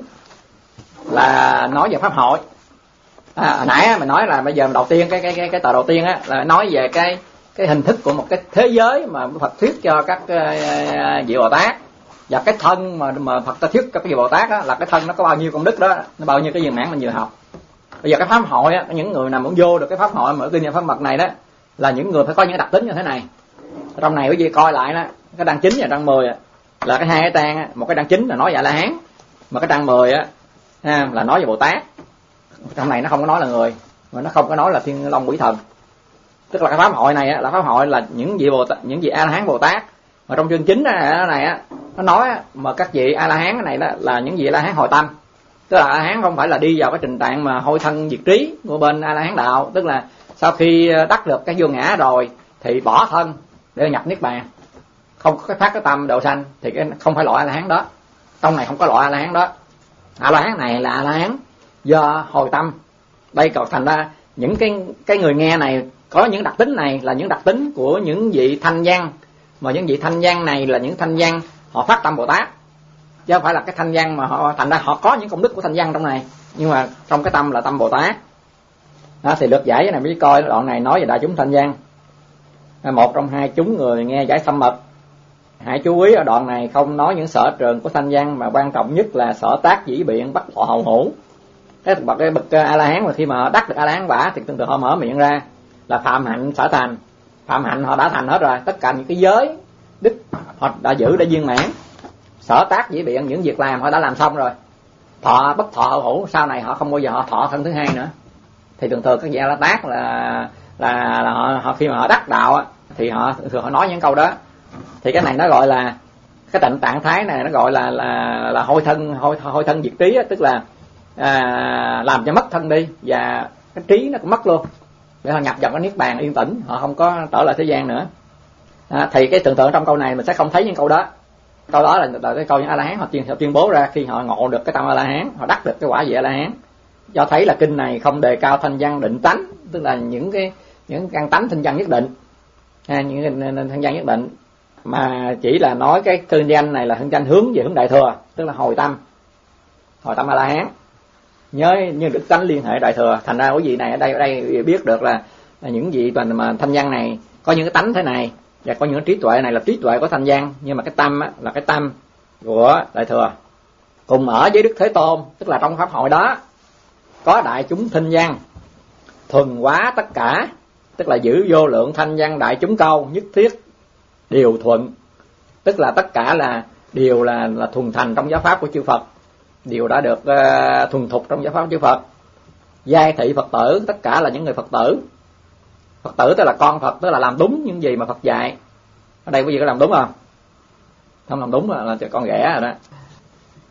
là nói về pháp hội. Hồi nãy mình nói là bây giờ đầu tiên cái tờ đầu tiên á là nói về cái hình thức của một cái thế giới mà Phật thuyết cho các vị Bồ Tát. Và cái thân mà Phật ta thuyết cho cái vị Bồ Tát á, là cái thân nó có bao nhiêu công đức đó, nó bao nhiêu cái viên mãn mình vừa học. Bây giờ cái pháp hội á, những người nào muốn vô được cái pháp hội mà kinh nghiệm pháp mật này đó, là những người phải có những đặc tính như thế này. Trong này quý vị coi lại đó, cái trang 9 và trang 10 là cái hai cái trang á, một cái trang 9 là nói về La Hán, mà cái trang 10 á là nói về Bồ Tát. Trong này nó không có nói là người, mà nó không có nói là Thiên Long Quỷ Thần. Tức là cái pháp hội này á, là pháp hội là những vị Bồ Tát, những vị A La Hán Bồ Tát. Mà trong chương 9 này á, nó nói mà các vị A La Hán này đó là những vị A La Hán hồi tâm. Tức là A La Hán không phải là đi vào cái trình trạng mà hôi thân diệt trí của bên A La Hán đạo, tức là sau khi đắc được cái vô ngã rồi thì bỏ thân để nhập niết bàn, không có phát cái tâm độ sanh, thì cái không phải loại A La Hán đó. Trong này không có loại A La Hán đó. A La Hán này là A La Hán do hồi tâm. Đây còn thành ra những cái người nghe này có những đặc tính này là những đặc tính của những vị thanh văn, mà những vị thanh văn này là những thanh văn họ phát tâm Bồ Tát, chứ không phải là cái thanh văn mà họ, thành ra họ có những công đức của thanh văn trong này, nhưng mà trong cái tâm là tâm Bồ Tát. Đó, thì lược giải cái này mới coi đoạn này nói về đại chúng thanh văn. Một trong hai chúng người nghe giải tâm mật. Hãy chú ý ở đoạn này không nói những sở trường của thanh văn, mà quan trọng nhất là sở tác dĩ biện bắt thọ hậu hữu. Cái bậc A La Hán mà khi mà họ đắc được A La Hán quả thì thường thường họ mở miệng ra là phạm hạnh sở thành. Phạm hạnh họ đã thành hết rồi, tất cả những cái giới đức họ đã giữ để viên mãn. Sở tác dĩ biện, những việc làm họ đã làm xong rồi. Thọ bất thọ hậu hữu, sau này họ không bao giờ họ thọ thân thứ hai nữa. Thì thường thường các vị A La Tát là họ khi mà họ đắc đạo thì họ thường họ nói những câu đó. Thì cái này nó gọi là cái trạng thái này, nó gọi là hôi thân diệt trí, tức là làm cho mất thân đi và cái trí nó cũng mất luôn, để họ nhập vào cái niết bàn yên tĩnh, họ không có trở lại thế gian nữa. Thì cái tưởng tượng trong câu này mình sẽ không thấy những câu đó. Câu đó là cái câu những A La Hán họ tuyên bố ra khi họ ngộ được cái tâm A La Hán, họ đắc được cái quả vị A La Hán. Do thấy là kinh này không đề cao thanh văn định tánh, tức là những căn tánh thanh văn nhất định, những thanh văn nhất định, mà chỉ là nói cái thanh văn này là thanh văn hướng về hướng đại thừa, tức là hồi tâm A La Hán. Nhớ như đức tánh liên hệ đại thừa. Thành ra quý vị này ở đây biết được là những vị mà thanh văn này có những cái tánh thế này, và có những trí tuệ này là trí tuệ của thanh văn, nhưng mà cái tâm là cái tâm của đại thừa. Cùng ở với Đức Thế Tôn, tức là trong pháp hội đó có đại chúng thanh văn thuần hóa tất cả, tức là giữ vô lượng thanh văn đại chúng câu nhất thiết điều thuận, tức là tất cả là điều là thuần thành trong giáo pháp của chư Phật, điều đã được thuần thục trong giáo pháp của chư Phật. Giai thị Phật tử, tất cả là những người Phật tử. Phật tử tức là con Phật, tức là làm đúng những gì mà Phật dạy. Ở đây quý vị có làm đúng không? Không làm đúng là con ghẻ rồi đó.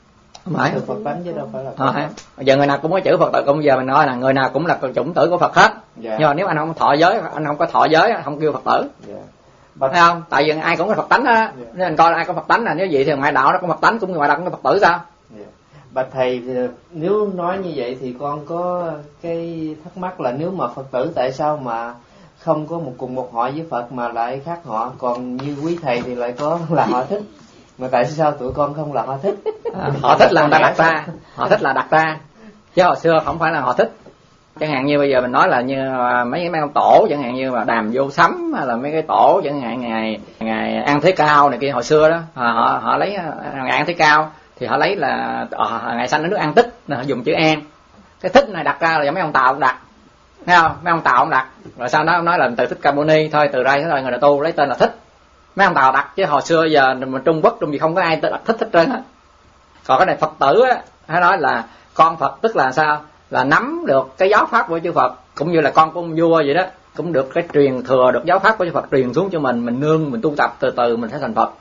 Không phải. Từ Phật tánh chứ đâu phải là Giờ người nào cũng có chữ Phật tử, cũng giờ mình nói là người nào cũng là chủng tử của Phật hết. Dạ. Nhưng mà nếu anh không thọ giới, anh không có thọ giới, không kêu Phật tử. Dạ. Thấy không? Tại vì ai cũng có Phật tánh á. Nếu anh coi là ai có Phật tánh là nếu vậy thì ngoại đạo nó có Phật tánh, cũng ngoại đạo cũng có Phật tử sao? Dạ. Bạch thầy, nếu nói như vậy thì con có cái thắc mắc là nếu mà Phật tử tại sao mà không có cùng một họ với Phật mà lại khác họ, còn như quý thầy thì lại có là họ thích, mà tại sao tụi con không là họ thích? Họ thích là người ta đặt ra, họ thích là đặt ra, chứ hồi xưa không phải là họ thích. Chẳng hạn như bây giờ mình nói là như mấy ông tổ, chẳng hạn như là Đàm Vô Sấm, hay là mấy cái tổ chẳng hạn ngày An Thế Cao này kia hồi xưa đó, họ lấy ngày An Thế Cao thì họ lấy là ngày sanh ở nước An Tích, họ dùng chữ An. Cái thích này đặt ra là do mấy ông Tàu ông đặt, thấy không? Mấy ông Tàu ông đặt, rồi sau đó nói là từ Thích Ca Mâu Ni thôi, từ đây tới người nào tu lấy tên là thích. Mấy ông Tàu đặt, chứ hồi xưa giờ mà Trung Quốc gì không có ai đặt thích hết trơn á. Còn cái này Phật tử á, hay nói là con Phật, tức là sao? Là nắm được cái giáo pháp của chư Phật, cũng như là con của ông vua vậy đó, cũng được cái truyền thừa được giáo pháp của chư Phật truyền xuống cho mình nương, mình tu tập từ từ mình sẽ thành Phật.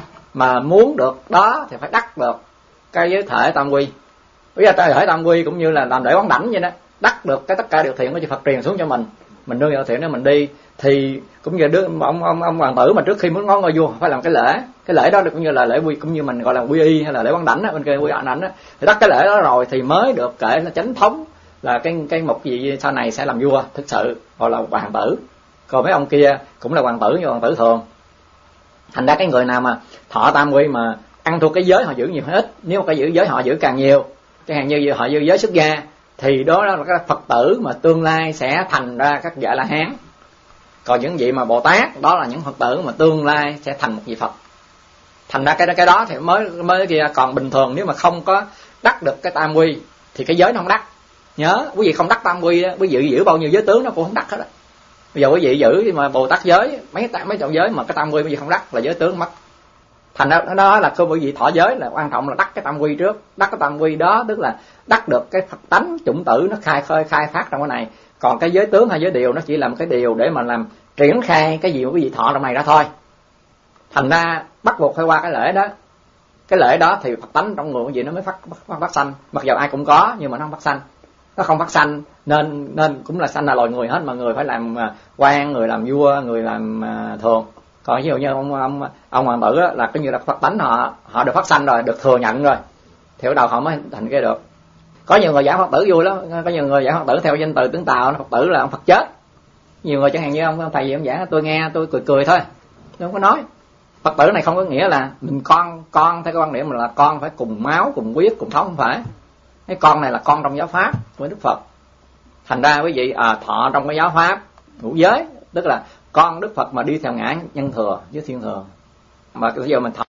Mà muốn được đó thì phải đắc được cái giới thể tam quy. Bây giờ giới thể tam quy cũng như là làm để quán đảnh vậy đó, đắc được cái tất cả điều thiện của chư Phật truyền xuống cho mình nương vào thiện để mình đi. Thì cũng như ông hoàng tử mà trước khi muốn ngón ngôi vua phải làm cái lễ đó cũng như là lễ quy, cũng như mình gọi là quy y hay là lễ quán đảnh á, bên kia quy ảnh á, thì đắc cái lễ đó rồi thì mới được kể là chánh thống, là cái một vị sau này sẽ làm vua thực sự, gọi là hoàng tử. Còn mấy ông kia cũng là hoàng tử nhưng hoàng tử thường. Thành ra cái người nào mà thọ tam quy mà ăn thua cái giới họ giữ nhiều hay ít, nếu mà cái giữ giới họ giữ càng nhiều, chẳng hạn như họ giữ giới xuất gia, thì đó là cái Phật tử mà tương lai sẽ thành ra các vị La Hán. Còn những vị mà Bồ Tát đó là những Phật tử mà tương lai sẽ thành một vị Phật. Thành ra cái đó thì mới kia. Còn bình thường nếu mà không có đắc được cái tam quy thì cái giới nó không đắc. Nhớ quý vị không đắc tam quy đó, quý vị giữ bao nhiêu giới tướng nó cũng không đắc hết á. Bây giờ quý vị giữ mà Bồ Tát giới, mấy trọng giới mà cái tam quy quý vị không đắc là giới tướng mất. Thành ra đó là cơ quý vị thọ giới là quan trọng là đắc cái tam quy trước. Đắc cái tam quy đó tức là đắc được cái Phật tánh chủng tử nó khai phát trong cái này. Còn cái giới tướng hay giới điều nó chỉ là một cái điều để mà làm triển khai cái gì mà quý vị thọ trong này ra thôi. Thành ra bắt buộc phải qua cái lễ đó. Cái lễ đó thì Phật tánh trong người quý vị nó mới phát sanh. Mặc dù ai cũng có nhưng mà nó không phát sanh. Nó không phát sanh nên cũng là sanh là loài người hết, mà người phải làm quan, người làm vua, người làm thường. Còn ví dụ như ông hoàng tử là coi như là Phật tánh họ được phát sanh rồi, được thừa nhận rồi, thì bắt đầu họ mới thành cái được. Có nhiều người giảng Phật tử vui lắm, có nhiều người giảng Phật tử theo danh từ tướng Tàu, Phật tử là ông Phật chết. Nhiều người chẳng hạn như ông thầy gì ông giảng, tôi nghe tôi cười thôi, tôi không có nói. Phật tử này không có nghĩa là mình con theo cái quan điểm là con phải cùng máu, cùng huyết, cùng thống, không phải. Cái con này là con trong giáo pháp của Đức Phật. Thành ra quý vị thọ trong cái giáo pháp ngũ giới, tức là con Đức Phật mà đi theo ngã nhân thừa với thiên thừa. Mà bây giờ mình thọ